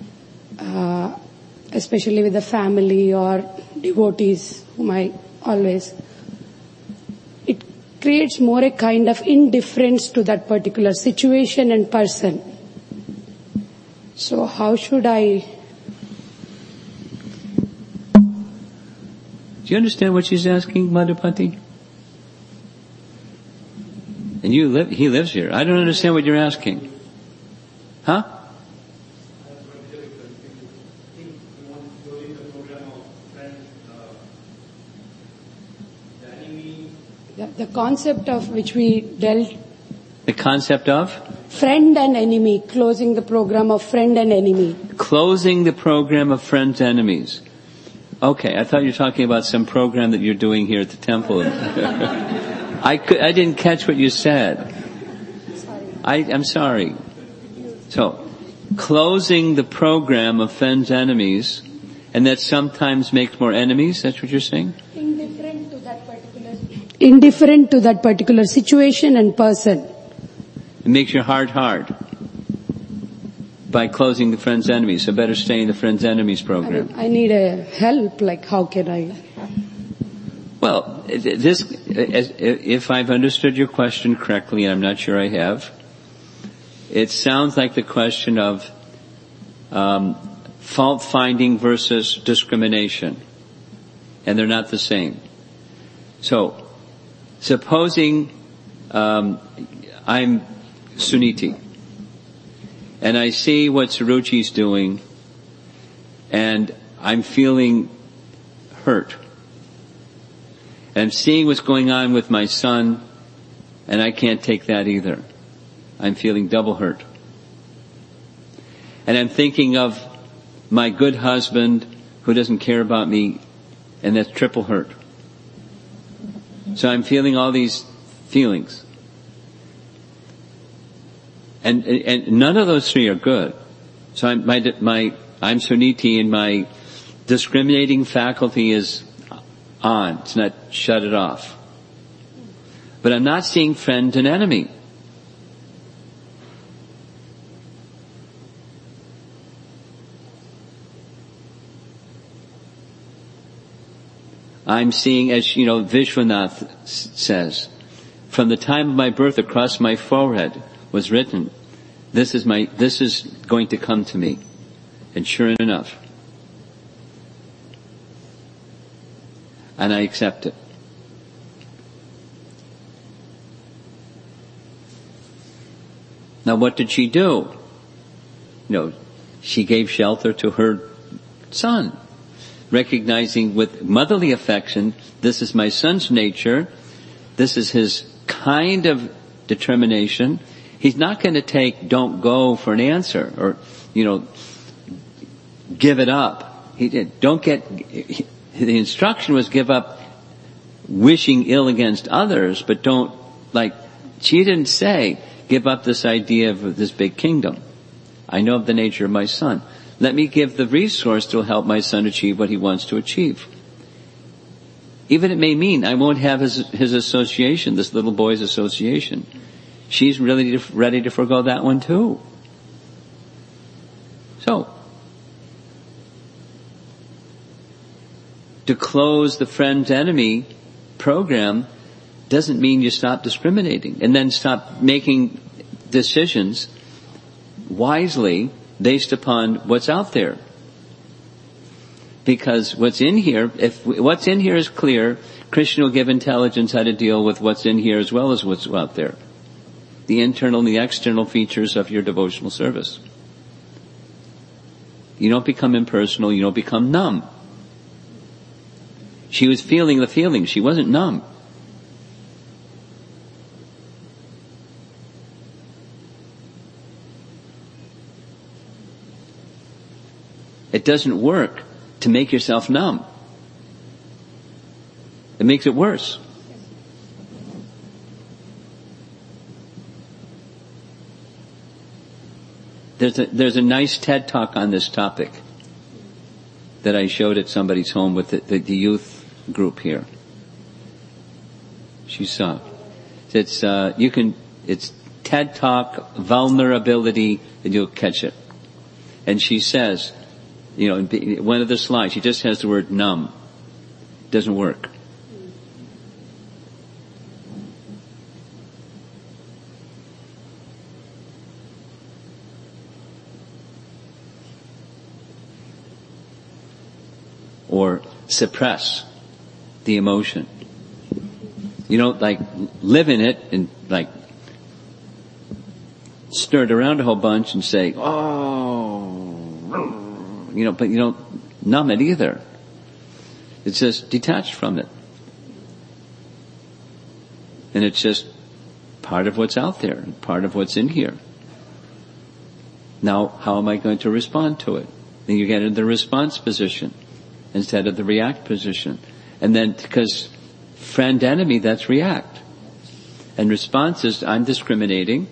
especially with the family or devotees whom I always, it creates more a kind of indifference to that particular situation and person. So how should I... Do you understand what she's asking, Madhupati? And he lives here. I don't understand what you're asking. Huh? The concept of which we dealt... The concept of? Friend and enemy, closing the program of friend and enemy. Closing the program of friends and enemies. Okay, I thought you were talking about some program that you're doing here at the temple. I didn't catch what you said. I'm sorry. So, closing the program of friends and enemies, and that sometimes makes more enemies, that's what you're saying? Indifferent to that particular situation and person. It makes your heart hard. by closing the friends' enemies. So better stay in the friends' enemies program. I need a help, like how can I? Well, if I've understood your question correctly, and I'm not sure I have, it sounds like the question of fault finding versus discrimination. And they're not the same. So, supposing I'm Suniti, and I see what Suruchi's doing, and I'm feeling hurt. And I'm seeing what's going on with my son, and I can't take that either. I'm feeling double hurt. And I'm thinking of my good husband who doesn't care about me, and that's triple hurt. So I'm feeling all these feelings. And none of those three are good. So I'm Suniti, and my discriminating faculty is on. It's not shut it off. But I'm not seeing friend and enemy. I'm seeing, as Vishwanath says, from the time of my birth across my forehead was written, this is going to come to me. And sure enough. And I accept it. Now what did she do? She gave shelter to her son, recognizing with motherly affection, this is my son's nature, this is his kind of determination. He's not going to take don't go for an answer or, give it up. The instruction was give up wishing ill against others, but she didn't say give up this idea of this big kingdom. I know of the nature of my son. Let me give the resource to help my son achieve what he wants to achieve. Even it may mean I won't have his association, this little boy's association. She's really ready to forgo that one too. So, to close the friend's enemy program doesn't mean you stop discriminating and then stop making decisions wisely based upon what's out there. Because what's in here, if what's in here is clear, Krishna will give intelligence how to deal with what's in here as well as what's out there. The internal and the external features of your devotional service. You don't become impersonal, you don't become numb. She was feeling the feeling, she wasn't numb. It doesn't work to make yourself numb. It makes it worse. There's a nice TED talk on this topic that I showed at somebody's home with the youth group here. She saw. It's TED Talk vulnerability, and you'll catch it. And she says, one of the slides, she just has the word numb. Doesn't work. Or suppress the emotion. You don't live in it and stir it around a whole bunch and say, but you don't numb it either. It's just detached from it. And it's just part of what's out there, part of what's in here. Now, how am I going to respond to it? Then you get into the response position instead of the react position. And then, because friend enemy, that's react. And response is, I'm discriminating.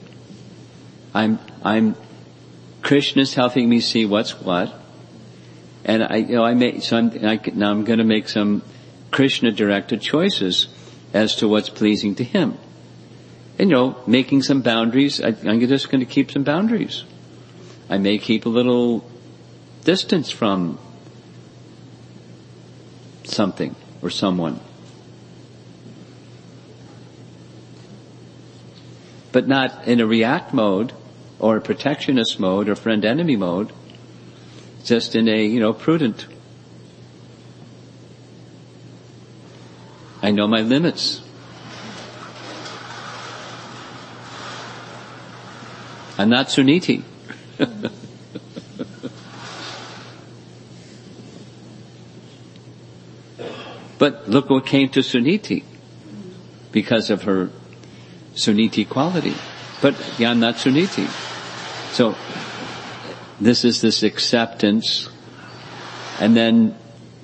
Krishna's helping me see what's what. And now I'm going to make some Krishna directed choices as to what's pleasing to him. And making some boundaries. I'm just going to keep some boundaries. I may keep a little distance from something or someone. But not in a react mode or a protectionist mode or friend-enemy mode, just in a, prudent. I know my limits. I'm not Suniti. But look what came to Suniti because of her Suniti quality. But I'm not Suniti. So this is this acceptance, and then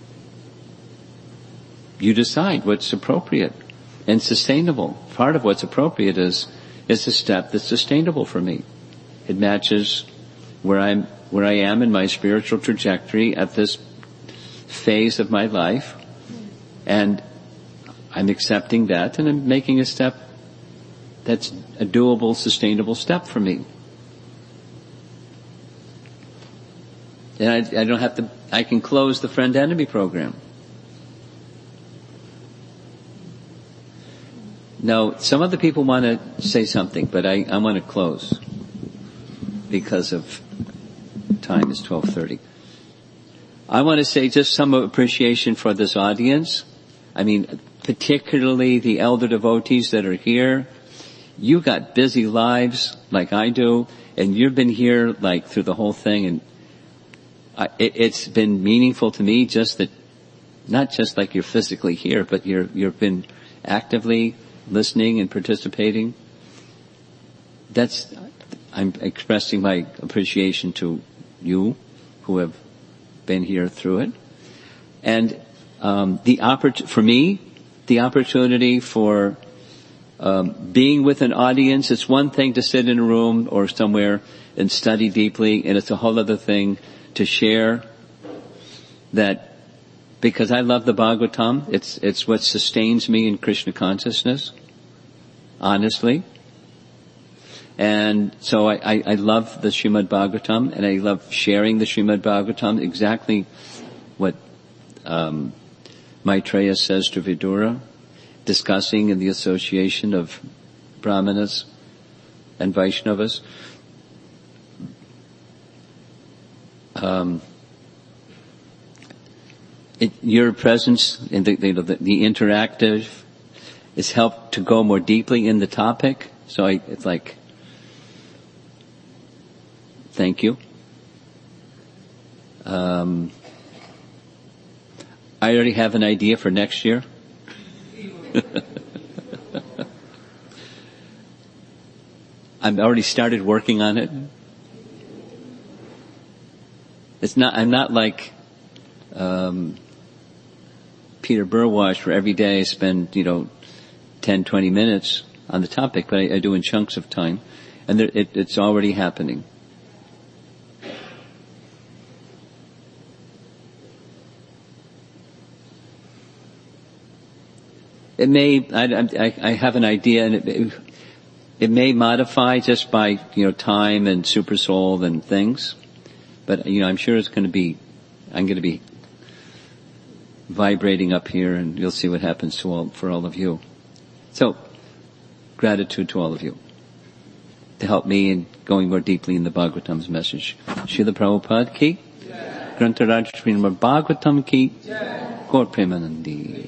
you decide what's appropriate and sustainable. Part of what's appropriate is a step that's sustainable for me. It matches where I am in my spiritual trajectory at this phase of my life, and I'm accepting that, and I'm making a step that's a doable, sustainable step for me. And I don't have to, I can close the friend-enemy program. Now, some other people want to say something, but I want to close because of time is 12:30. I want to say just some appreciation for this audience. I mean, particularly the elder devotees that are here. You got busy lives like I do, and you've been here like through the whole thing, and it's been meaningful to me just that, not just like you're physically here, but you've been actively listening and participating. I'm expressing my appreciation to you who have been here through it. And for me, the opportunity for being with an audience, it's one thing to sit in a room or somewhere and study deeply, and it's a whole other thing to share that, because I love the Bhagavatam. It's what sustains me in Krishna consciousness, honestly. And so I love the Srimad Bhagavatam, and I love sharing the Srimad Bhagavatam, exactly what Maitreya says to Vidura, discussing in the association of Brahmanas and Vaishnavas. Your presence in the interactive has helped to go more deeply in the topic. So it's like, thank you. I already have an idea for next year. I've already started working on it. I'm not like Peter Burwash, where every day I spend 10, 20 minutes on the topic, but I do in chunks of time, and it's already happening. It may, I have an idea, and it may modify just by, time and super soul and things, but, I'm sure I'm going to be vibrating up here, and you'll see what happens for all of you. So, gratitude to all of you to help me in going more deeply in the Bhagavatam's message. Srila Prabhupada ki, Grantharaj Srimad Bhagavatam ki, Gaur Premanandi.